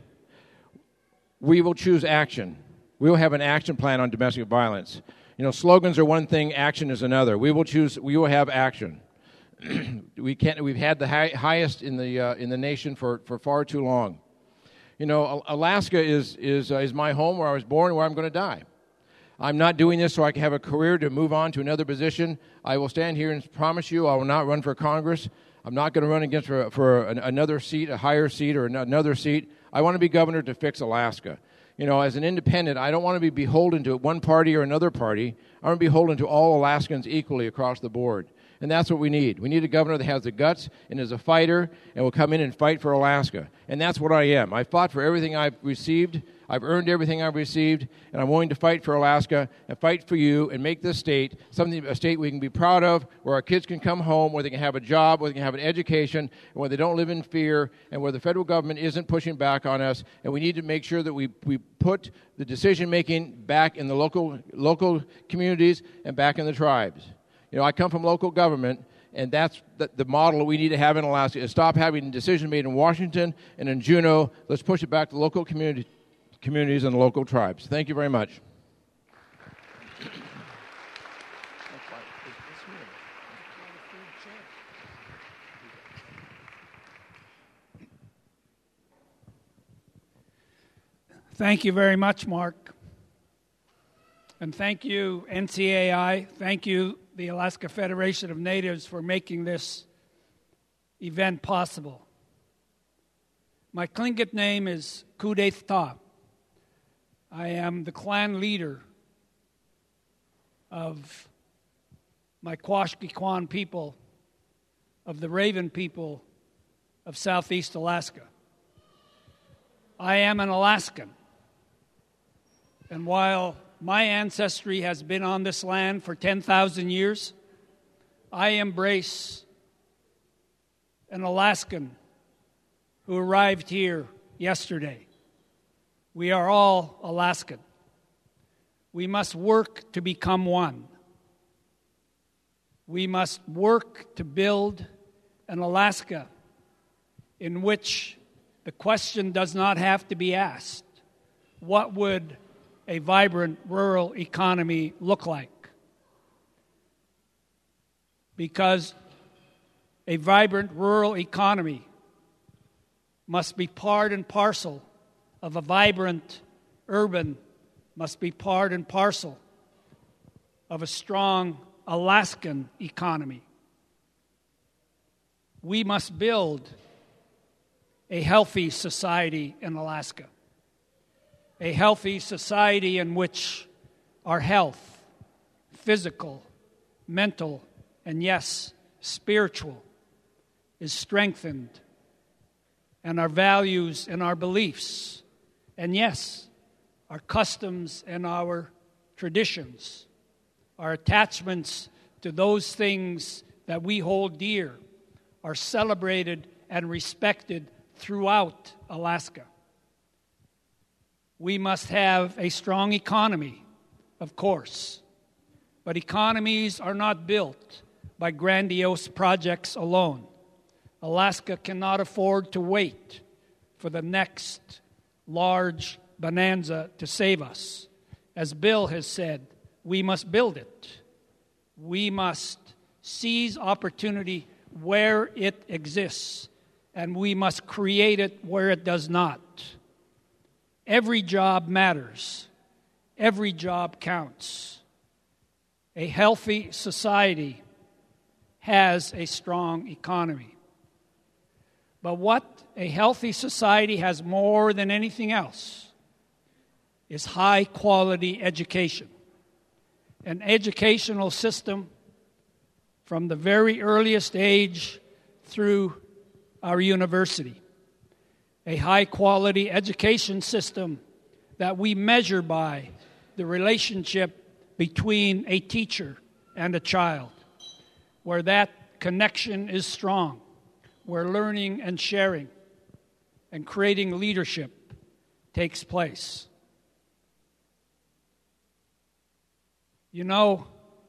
We will choose action. We will have an action plan on domestic violence. You know, slogans are one thing, action is another. We will choose. We will have action. we can't. We've had the high, highest in the uh, in the nation for, for far too long. You know, Alaska is is uh, is my home, where I was born, where I'm going to die. I'm not doing this so I can have a career to move on to another position. I will stand here and promise you, I will not run for Congress. I'm not going to run against for, for an, another seat, a higher seat, or another seat. I want to be governor to fix Alaska. You know, as an independent, I don't want to be beholden to one party or another party. I want to be beholden to all Alaskans equally across the board. And that's what we need. We need a governor that has the guts and is a fighter and will come in and fight for Alaska. And that's what I am. I fought for everything I've received. I've earned everything I've received, and I'm willing to fight for Alaska and fight for you and make this state something, a state we can be proud of, where our kids can come home, where they can have a job, where they can have an education, and where they don't live in fear, and where the federal government isn't pushing back on us. And we need to make sure that we, we put the decision-making back in the local local communities and back in the tribes. You know, I come from local government, and that's the, the model we need to have in Alaska, is stop having decisions made in Washington and in Juneau. Let's push it back to local communities. communities and local tribes. Thank you very much. Thank you very much, Mark. And thank you, N C A I. Thank you, the Alaska Federation of Natives, for making this event possible. My Tlingit name is Kudeth Ta. I am the clan leader of my Quashkekwan people, of the Raven people of Southeast Alaska. I am an Alaskan. And while my ancestry has been on this land for ten thousand years, I embrace an Alaskan who arrived here yesterday. We are all Alaskan. We must work to become one. We must work to build an Alaska in which the question does not have to be asked, what would a vibrant rural economy look like? Because a vibrant rural economy must be part and parcel of a vibrant urban, must be part and parcel of a strong Alaskan economy. We must build a healthy society in Alaska, a healthy society in which our health, physical, mental, and yes, spiritual, is strengthened, and our values and our beliefs, and yes, our customs and our traditions, our attachments to those things that we hold dear, are celebrated and respected throughout Alaska. We must have a strong economy, of course, but economies are not built by grandiose projects alone. Alaska cannot afford to wait for the next large bonanza to save us. As Bill has said, we must build it. We must seize opportunity where it exists, and we must create it where it does not. Every job matters. Every job counts. A healthy society has a strong economy. But what a healthy society has more than anything else is high-quality education. An educational system from the very earliest age through our university. A high-quality education system that we measure by the relationship between a teacher and a child, where that connection is strong, where learning and sharing and creating leadership takes place. You know,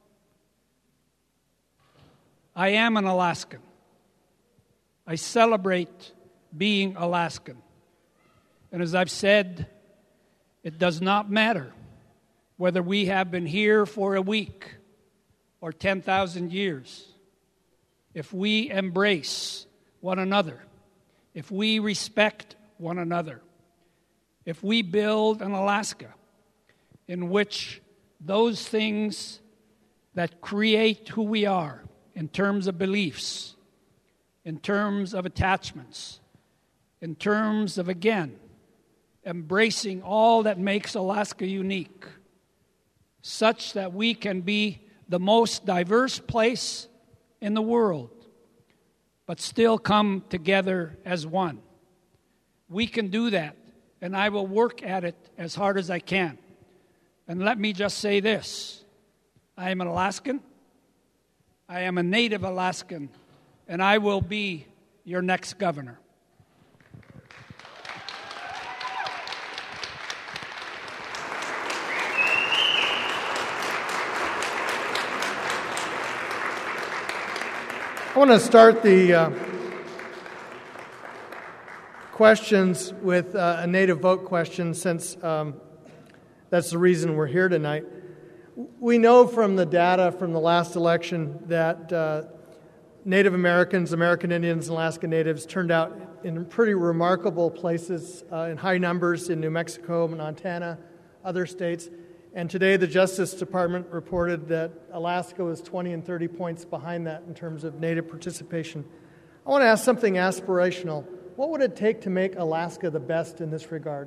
I am an Alaskan. I celebrate being Alaskan. And as I've said, it does not matter whether we have been here for a week or ten thousand years. If we embrace one another, if we respect one another, if we build an Alaska in which those things that create who we are in terms of beliefs, in terms of attachments, in terms of, again, embracing all that makes Alaska unique, such that we can be the most diverse place in the world, but still come together as one. We can do that, and I will work at it as hard as I can. And let me just say this. I am an Alaskan. I am a native Alaskan, and I will be your next governor. I want to start the uh, questions with uh, a native vote question, since um, that's the reason we're here tonight. We know from the data from the last election that uh, Native Americans, American Indians, and Alaska Natives turned out in pretty remarkable places, uh, in high numbers in New Mexico, Montana, other states. And today the Justice Department reported that Alaska was twenty and thirty points behind that in terms of Native participation. I want to ask something aspirational. What would it take to make Alaska the best in this regard?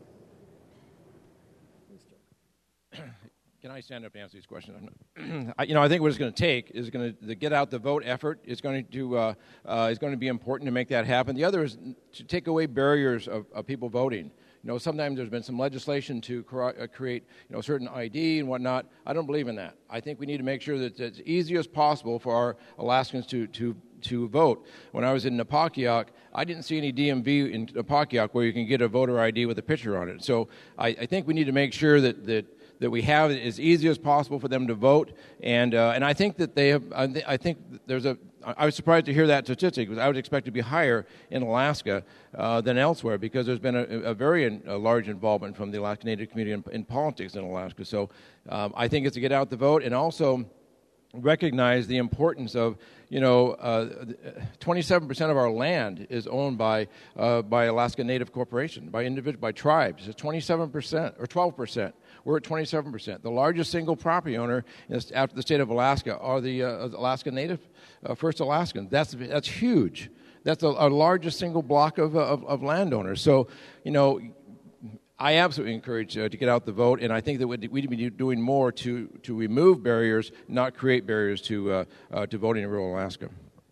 Can I stand up to answer these questions? I, you know, I think what it's going to take is going to get out the vote effort. It's going to uh, uh, is going to be important to make that happen. The other is to take away barriers of, of people voting. You know, sometimes there's been some legislation to cre- uh, create, you know, certain I D and whatnot. I don't believe in that. I think we need to make sure that it's as easy as possible for our Alaskans to to to vote. When I was in Napakiak, I didn't see any D M V in Napakiak where you can get a voter I D with a picture on it. So I, I think we need to make sure that that. that we have it as easy as possible for them to vote, and uh, and I think that they have. I, th- I think there's a. I was surprised to hear that statistic, because I would expect it to be higher in Alaska uh, than elsewhere, because there's been a, a very in, a large involvement from the Alaska Native community in, in politics in Alaska. So um, I think it's to get out the vote, and also recognize the importance of, you know, uh, twenty-seven percent of our land is owned by uh, by Alaska Native Corporation, by individual, by tribes. It's twenty-seven percent or twelve percent. We're at twenty-seven percent. The largest single property owner is, after the state of Alaska, are the uh, Alaska Native, uh, First Alaskans. That's that's huge. That's a, our largest single block of, of of landowners. So, you know, I absolutely encourage uh, to get out the vote, and I think that we need to be doing more to, to remove barriers, not create barriers to uh, uh, to voting in rural Alaska.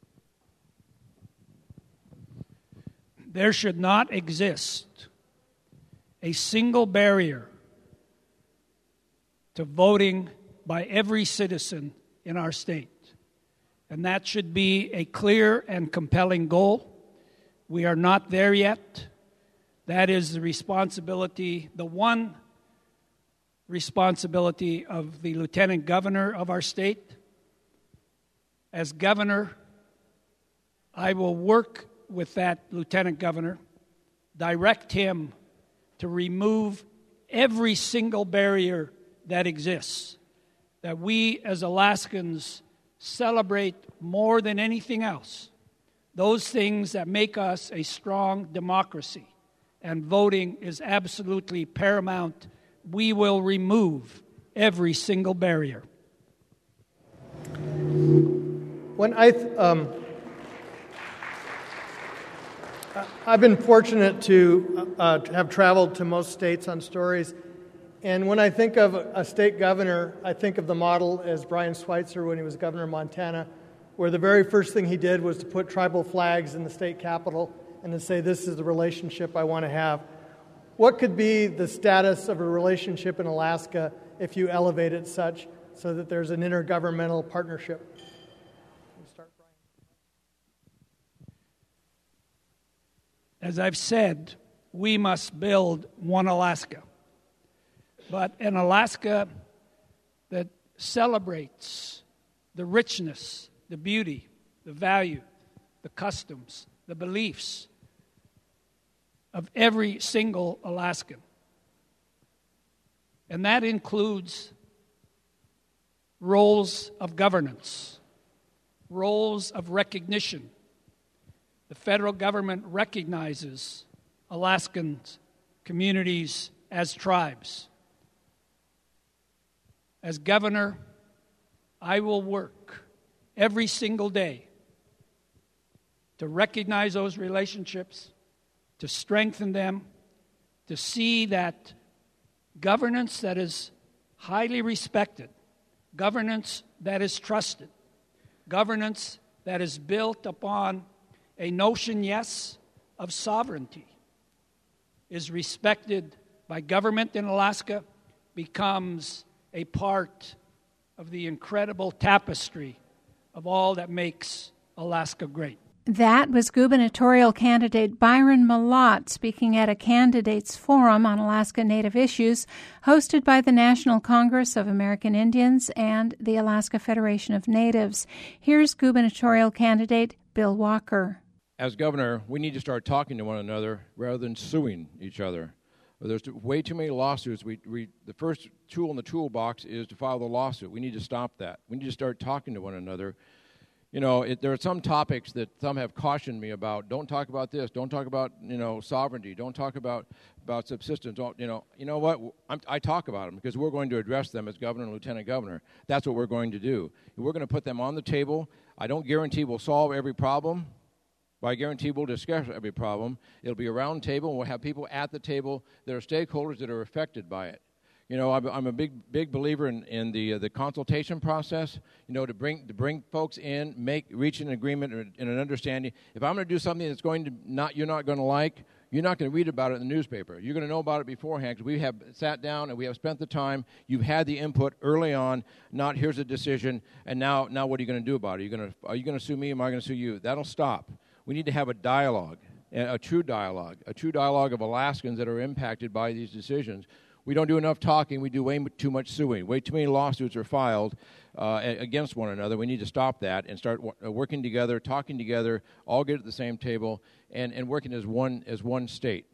There should not exist a single barrier to voting by every citizen in our state, and that should be a clear and compelling goal. We are not there yet. That is the responsibility, the one responsibility of the Lieutenant Governor of our state. As Governor, I will work with that Lieutenant Governor, direct him to remove every single barrier that exists, that we as Alaskans celebrate more than anything else, those things that make us a strong democracy. And voting is absolutely paramount. We will remove every single barrier. When I, th- um, I've been fortunate to, uh, to have traveled to most states on stories, and when I think of a state governor, I think of the model as Brian Schweitzer when he was governor of Montana, where the very first thing he did was to put tribal flags in the state capitol and to say, this is the relationship I want to have. What could be the status of a relationship in Alaska if you elevate it such so that there's an intergovernmental partnership? Start, Brian. As I've said, we must build one Alaska, but an Alaska that celebrates the richness, the beauty, the value, the customs, the beliefs of every single Alaskan. And that includes roles of governance, roles of recognition. The federal government recognizes Alaskan communities as tribes. As governor, I will work every single day to recognize those relationships, to strengthen them, to see that governance that is highly respected, governance that is trusted, governance that is built upon a notion, yes, of sovereignty, is respected by government in Alaska, becomes a part of the incredible tapestry of all that makes Alaska great. That was gubernatorial candidate Byron Mallott speaking at a candidates forum on Alaska Native issues hosted by the National Congress of American Indians and the Alaska Federation of Natives. Here's gubernatorial candidate Bill Walker. As governor, we need to start talking to one another rather than suing each other. There's way too many lawsuits. We, we, the first tool in the toolbox is to file the lawsuit. We need to stop that. We need to start talking to one another. You know, it, there are some topics that some have cautioned me about. Don't talk about this. Don't talk about, you know, sovereignty. Don't talk about, about subsistence. Don't, you know, you know what? I'm, I talk about them because we're going to address them as governor and lieutenant governor. That's what we're going to do. We're going to put them on the table. I don't guarantee we'll solve every problem, but I guarantee we'll discuss every problem. It'll be a round table, and we'll have people at the table that are stakeholders that are affected by it. You know, I'm, I'm a big, big believer in, in the uh, the consultation process. You know, to bring to bring folks in, make reach an agreement and an understanding. If I'm going to do something that's going to not you're not going to like, you're not going to read about it in the newspaper. You're going to know about it beforehand because we have sat down and we have spent the time. You've had the input early on. Not here's a decision, and now now what are you going to do about it? Are you going to are you going to sue me? Am I going to sue you? That'll stop. We need to have a dialogue, a true dialogue, a true dialogue of Alaskans that are impacted by these decisions. We don't do enough talking. We do way too much suing. Way too many lawsuits are filed uh, against one another. We need to stop that and start w- working together, talking together, all get at the same table, and, and working as one as one state.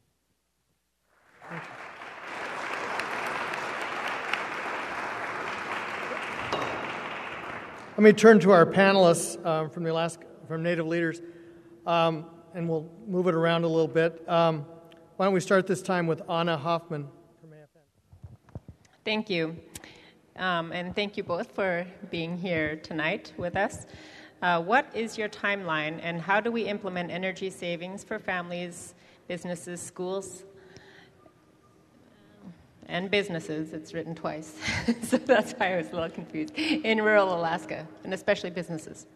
Let me turn to our panelists uh, from the Alaska, from Native leaders, um, and we'll move it around a little bit. Um, why don't we start this time with Anna Hoffman. Thank you. Um, and thank you both for being here tonight with us. Uh, what is your timeline, and how do we implement energy savings for families, businesses, schools, and businesses? It's written twice, so that's why I was a little confused, in rural Alaska, and especially businesses.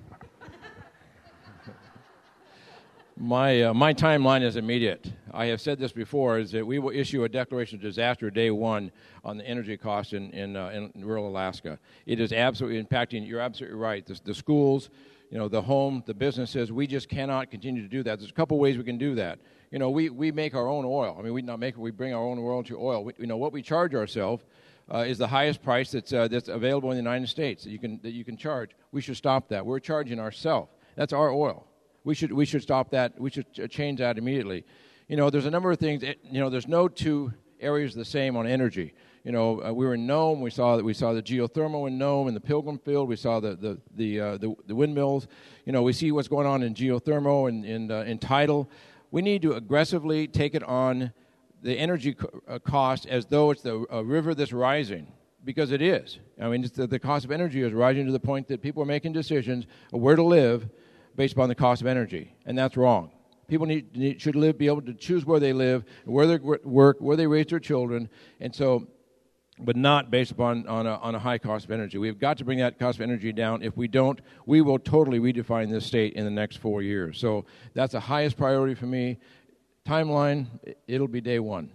My uh, my timeline is immediate. I have said this before, is that we will issue a declaration of disaster day one on the energy costs in in, uh, in rural Alaska. It is absolutely impacting, you're absolutely right, the, the schools, you know, the home, the businesses. We just cannot continue to do that. There's a couple ways we can do that. You know, we, we make our own oil. I mean, we not make it, we bring our own oil to oil. We, you know, what we charge ourselves uh, is the highest price that's uh, that's available in the United States that you can that you can charge. We should stop that. We're charging ourselves. That's our oil. We should we should stop that. We should ch- change that immediately. You know, there's a number of things. It, you know, there's no two areas the same on energy. You know, uh, we were in Nome. We saw that we saw the geothermal in Nome in the Pilgrim Field. We saw the the the, uh, the the windmills. You know, we see what's going on in geothermal and in uh, in tidal. We need to aggressively take it on the energy co- uh, cost as though it's the uh, river that's rising, because it is. I mean, it's the, the cost of energy is rising to the point that people are making decisions of where to live based upon the cost of energy, and that's wrong. People need, need should live, be able to choose where they live, where they work, where they raise their children, and so, but not based upon on a, on a high cost of energy. We've got to bring that cost of energy down. If we don't, we will totally redefine this state in the next four years. So that's the highest priority for me. Timeline, it'll be day one.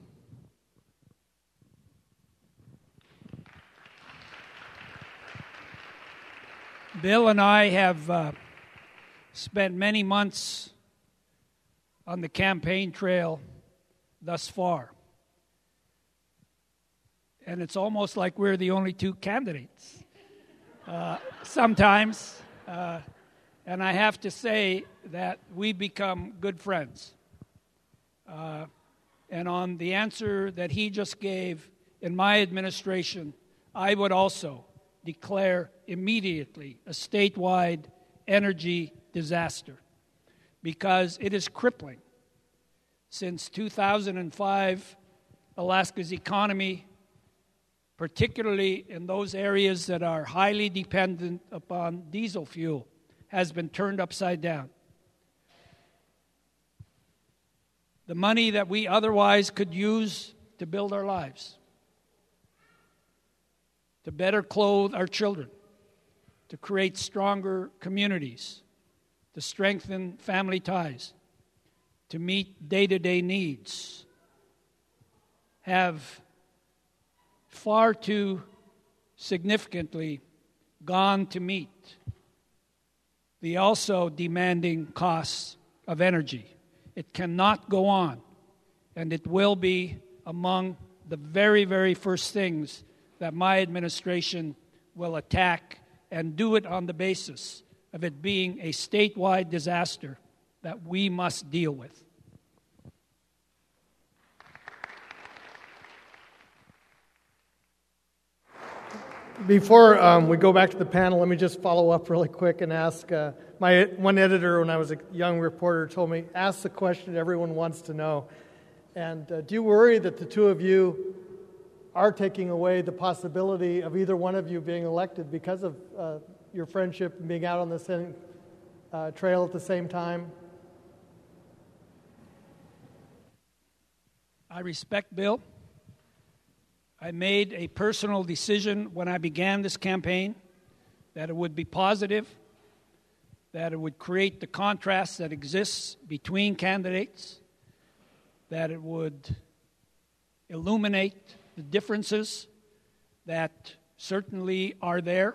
Bill and I have uh, spent many months on the campaign trail thus far. And it's almost like we're the only two candidates uh, sometimes. Uh, and I have to say that we become good friends. Uh, and on the answer that he just gave, in my administration, I would also declare immediately a statewide energy disaster, because it is crippling. Since two thousand five, Alaska's economy, particularly in those areas that are highly dependent upon diesel fuel, has been turned upside down. The money that we otherwise could use to build our lives, to better clothe our children, to create stronger communities, to strengthen family ties, to meet day-to-day needs, have far too significantly gone to meet the also demanding costs of energy. It cannot go on, and it will be among the very, very first things that my administration will attack, and do it on the basis of it being a statewide disaster that we must deal with. Before um, we go back to the panel, let me just follow up really quick and ask, uh, my one editor when I was a young reporter told me, ask the question everyone wants to know. And uh, do you worry that the two of you are taking away the possibility of either one of you being elected because of uh, your friendship and being out on the same uh, trail at the same time? I respect Bill. I made a personal decision when I began this campaign that it would be positive, that it would create the contrast that exists between candidates, that it would illuminate the differences that certainly are there.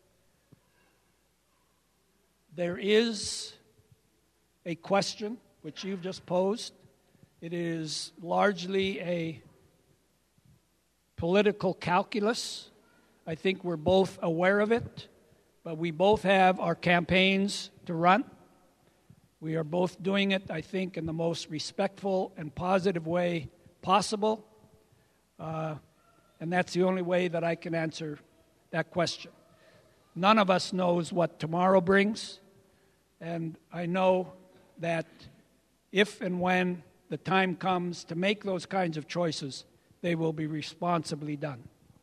There is a question which you've just posed. It is largely a political calculus. I think we're both aware of it, but we both have our campaigns to run. We are both doing it, I think, in the most respectful and positive way possible. Uh, and that's the only way that I can answer that question. None of us knows what tomorrow brings, and I know that if and when the time comes to make those kinds of choices, they will be responsibly done.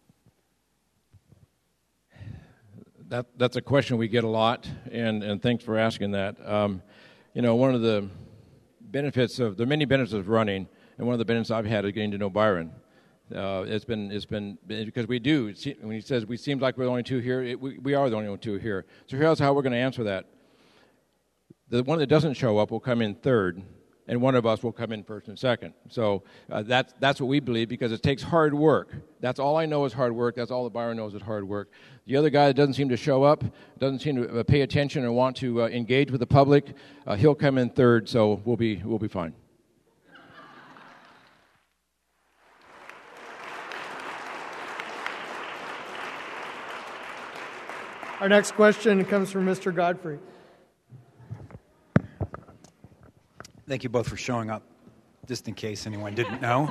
That, that's a question we get a lot, and, and thanks for asking that. Um, you know, one of the benefits of, there are many benefits of running, and one of the benefits I've had is getting to know Byron. Uh, it's been, it's been, because we do, when he says we seem like we're the only two here, it, we, we are the only two here. So here's how we're going to answer that. The one that doesn't show up will come in third, and one of us will come in first and second. So uh, that's, that's what we believe, because it takes hard work. That's all I know is hard work. That's all that Byron knows is hard work. The other guy that doesn't seem to show up, doesn't seem to uh, pay attention or want to uh, engage with the public, uh, he'll come in third, so we'll be, we'll be fine. Our next question comes from Mister Godfrey. Thank you both for showing up, just in case anyone didn't know.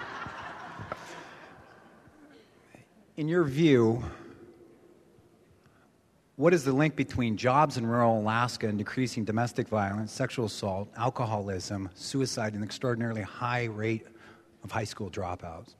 In your view, what is the link between jobs in rural Alaska and decreasing domestic violence, sexual assault, alcoholism, suicide, and an extraordinarily high rate of high school dropouts?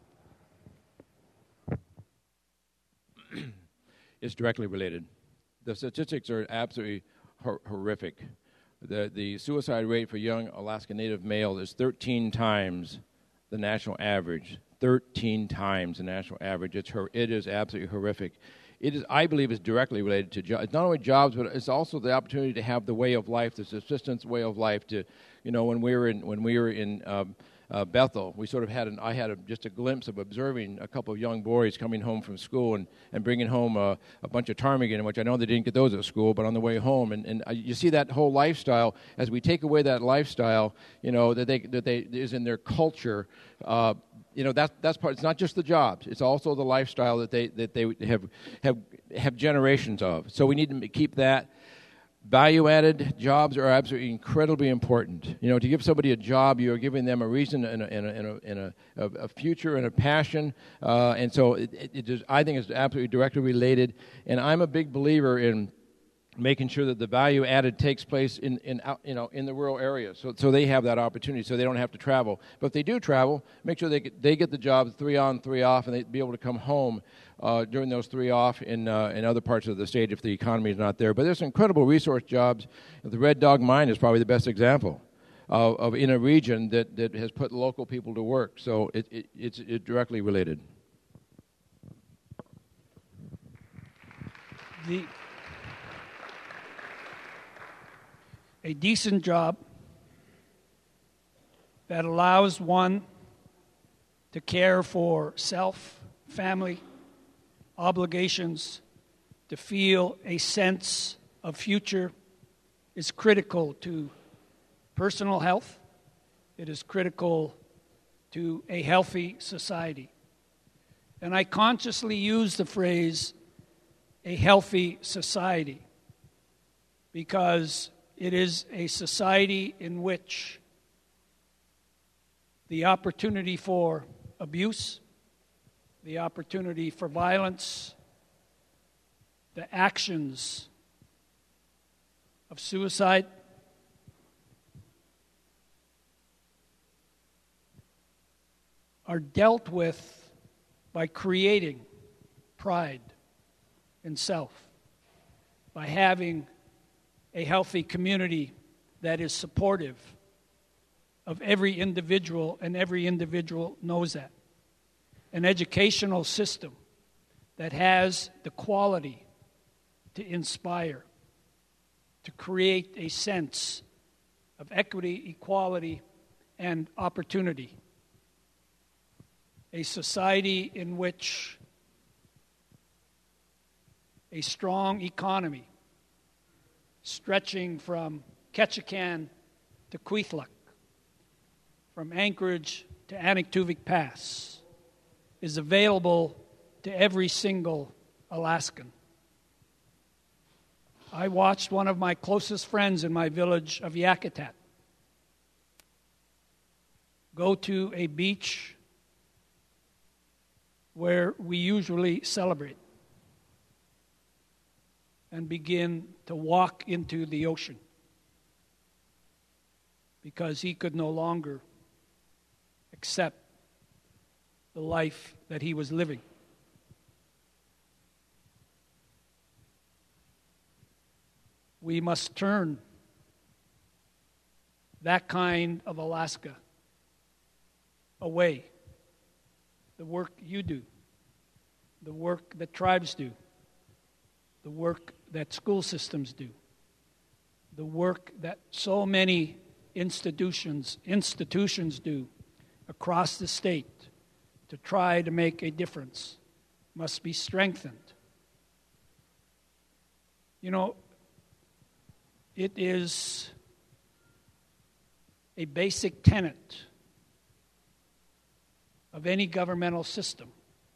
It's directly related. The statistics are absolutely hor- horrific. The the suicide rate for young Alaska Native male is thirteen times the national average. thirteen times the national average. It's hor- it is absolutely horrific. It is, I believe, is directly related to jobs. It's not only jobs, but it's also the opportunity to have the way of life, the subsistence way of life. To, you know, when we were in when we were in um, uh, Bethel, we sort of had an I had a, just a glimpse of observing a couple of young boys coming home from school and, and bringing home a, a bunch of ptarmigan, which I know they didn't get those at school, but on the way home, and, and uh, you see that whole lifestyle. As we take away that lifestyle, you know, that they that they is in their culture. Uh, You know, that's that's part. It's not just the jobs; it's also the lifestyle that they that they have have have generations of. So we need to keep that. Value-added jobs are absolutely incredibly important. You know, to give somebody a job, you are giving them a reason and a and a, and a, and a, a future and a passion. Uh, and so, it, it, it is, I think it's absolutely directly related. And I'm a big believer in making sure that the value added takes place in, in you know in the rural areas, so so they have that opportunity, so they don't have to travel. But if they do travel, make sure they get, they get the job three on, three off, and they be able to come home uh, during those three off in uh, in other parts of the state if the economy is not there. But there's incredible resource jobs. The Red Dog Mine is probably the best example of, of in a region that, that has put local people to work. So it, it it's it directly related. The a decent job that allows one to care for self, family, obligations, to feel a sense of future is critical to personal health. It is critical to a healthy society. And I consciously use the phrase, a healthy society, because it is a society in which the opportunity for abuse, the opportunity for violence, the actions of suicide, are dealt with by creating pride in self, by having a healthy community that is supportive of every individual, and every individual knows that. An educational system that has the quality to inspire, to create a sense of equity, equality, and opportunity. A society in which a strong economy stretching from Ketchikan to Kwethluk, from Anchorage to Anaktuvik Pass, is available to every single Alaskan. I watched one of my closest friends in my village of Yakutat go to a beach where we usually celebrate and begin to walk into the ocean because he could no longer accept the life that he was living. We must turn that kind of Alaska away. The work you do, the work that tribes do, the work that school systems do, the work that so many institutions institutions do across the state to try to make a difference must be strengthened. You know, it is a basic tenet of any governmental system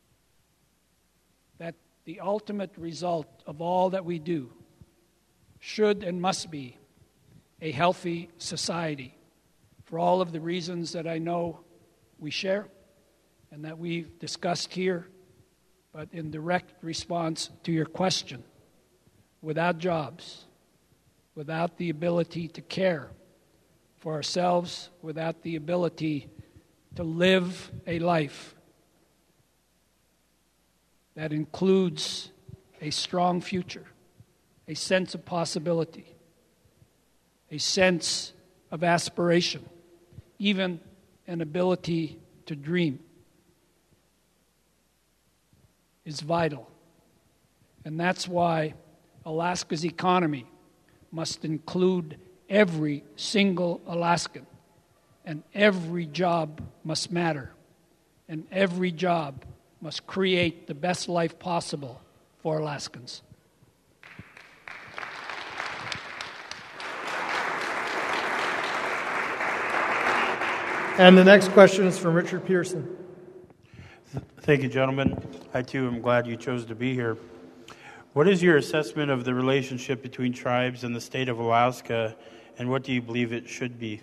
that the ultimate result of all that we do should and must be a healthy society for all of the reasons that I know we share and that we've discussed here, but in direct response to your question, without jobs, without the ability to care for ourselves, without the ability to live a life that includes a strong future, a sense of possibility, a sense of aspiration, even an ability to dream, is vital. And that's why Alaska's economy must include every single Alaskan, and every job must matter, and every job must create the best life possible for Alaskans. And the next question is from Richard Pearson. Thank you, gentlemen. I, too, am glad you chose to be here. What is your assessment of the relationship between tribes and the state of Alaska, and what do you believe it should be?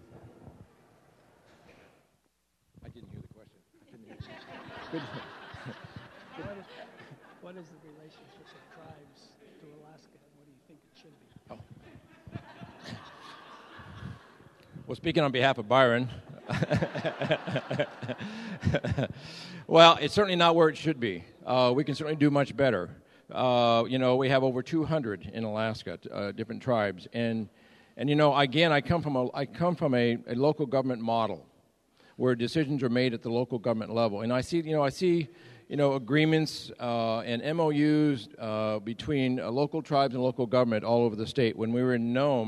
I didn't hear the question. I didn't hear the what, is, what is the relationship of tribes to Alaska, and what do you think it should be? Oh. Well, speaking on behalf of Byron, well, it's certainly not where it should be. Uh, we can certainly do much better. Uh, you know, we have over two hundred in Alaska, uh, different tribes, and and you know, again, I come from a I come from a, a local government model where decisions are made at the local government level, and I see you know I see you know agreements uh, and M O Us uh, between uh, local tribes and local government all over the state. When we were in Nome,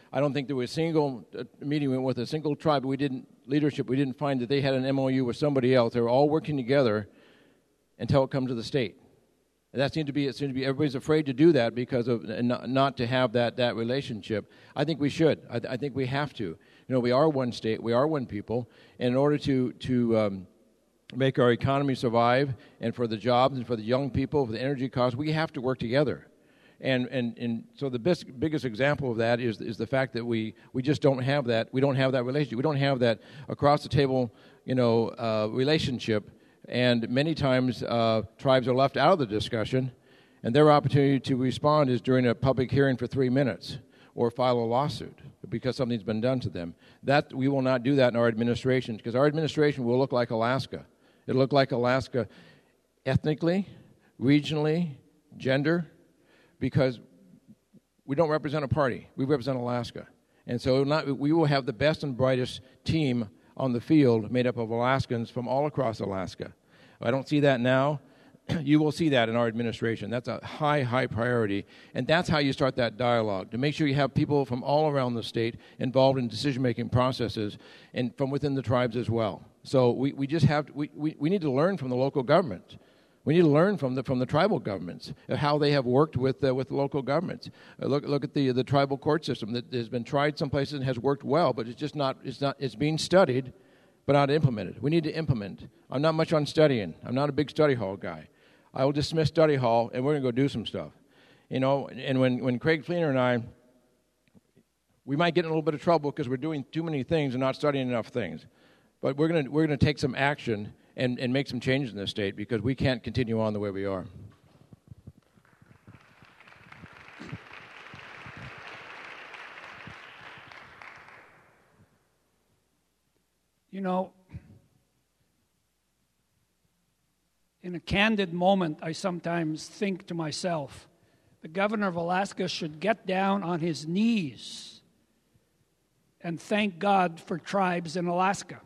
I don't think there was a single uh, meeting with a single tribe. We didn't leadership. We didn't find that they had an M O U with somebody else. They were all working together until it comes to the state. And that seemed to be. It seemed to be everybody's afraid to do that because of not, not to have that, that relationship. I think we should. I, th- I think we have to. You know, we are one state. We are one people. And in order to to um, make our economy survive, and for the jobs and for the young people, for the energy costs, we have to work together. And and, and so the best, biggest example of that is is the fact that we, we just don't have that. We don't have that relationship. We don't have that across the table, you know, uh, relationship. And many times uh, tribes are left out of the discussion, and their opportunity to respond is during a public hearing for three minutes or file a lawsuit because something's been done to them. That we will not do that in our administration, because our administration will look like Alaska. It'll look like Alaska ethnically, regionally, gender, because we don't represent a party. We represent Alaska. And so not, we will have the best and brightest team on the field made up of Alaskans from all across Alaska. I don't see that now. You will see that in our administration. That's a high, high priority. And that's how you start that dialogue, to make sure you have people from all around the state involved in decision-making processes and from within the tribes as well. So we, we just have to, we, we, we need to learn from the local government. We need to learn from the from the tribal governments how they have worked with uh, with the local governments. Uh, look look at the the tribal court system that has been tried some places and has worked well, but it's just not it's not it's being studied, but not implemented. We need to implement. I'm not much on studying. I'm not a big study hall guy. I will dismiss study hall, and we're going to go do some stuff. You know, and when, when Craig Fleener and I, we might get in a little bit of trouble because we're doing too many things and not studying enough things. But we're going to we're going to take some action and, and make some changes in this state, because we can't continue on the way we are. You know, in a candid moment, I sometimes think to myself, the governor of Alaska should get down on his knees and thank God for tribes in Alaska.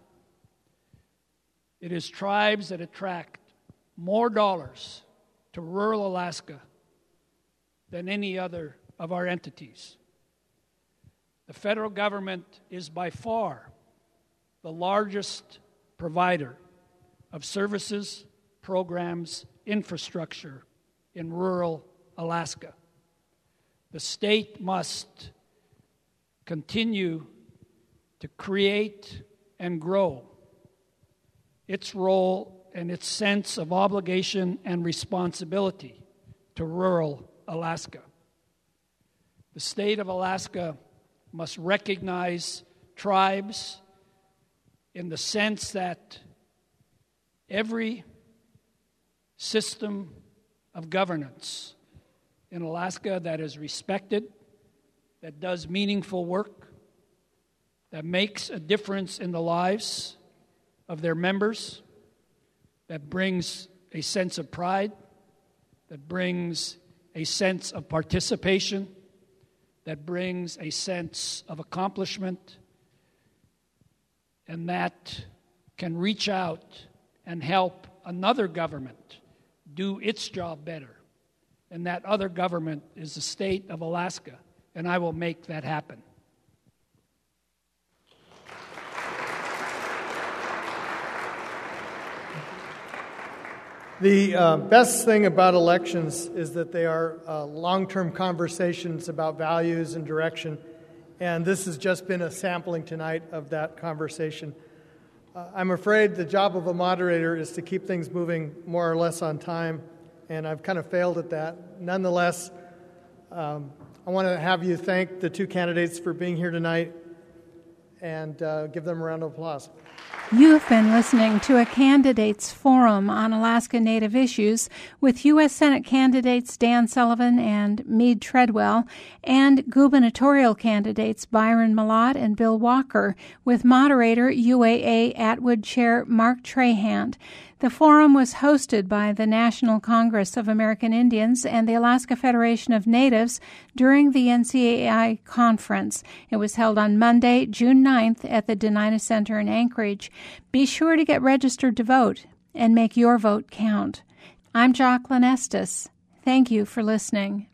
It is tribes that attract more dollars to rural Alaska than any other of our entities. The federal government is by far the largest provider of services, programs, infrastructure in rural Alaska. The state must continue to create and grow its role and its sense of obligation and responsibility to rural Alaska. The state of Alaska must recognize tribes in the sense that every system of governance in Alaska that is respected, that does meaningful work, that makes a difference in the lives of their members, that brings a sense of pride, that brings a sense of participation, that brings a sense of accomplishment, and that can reach out and help another government do its job better. And that other government is the state of Alaska, and I will make that happen. The uh, best thing about elections is that they are uh, long-term conversations about values and direction, and this has just been a sampling tonight of that conversation. Uh, I'm afraid the job of a moderator is to keep things moving more or less on time, and I've kind of failed at that. Nonetheless, um, I want to have you thank the two candidates for being here tonight and uh, give them a round of applause. You have been listening to a candidates forum on Alaska Native issues with U S Senate candidates Dan Sullivan and Meade Treadwell and gubernatorial candidates Byron Mallott and Bill Walker with moderator U A A Atwood Chair Mark Trahant. The forum was hosted by the National Congress of American Indians and the Alaska Federation of Natives during the N C A I conference. It was held on Monday, June ninth at the Denina Center in Anchorage. Be sure to get registered to vote and make your vote count. I'm Jocelyn Estes. Thank you for listening.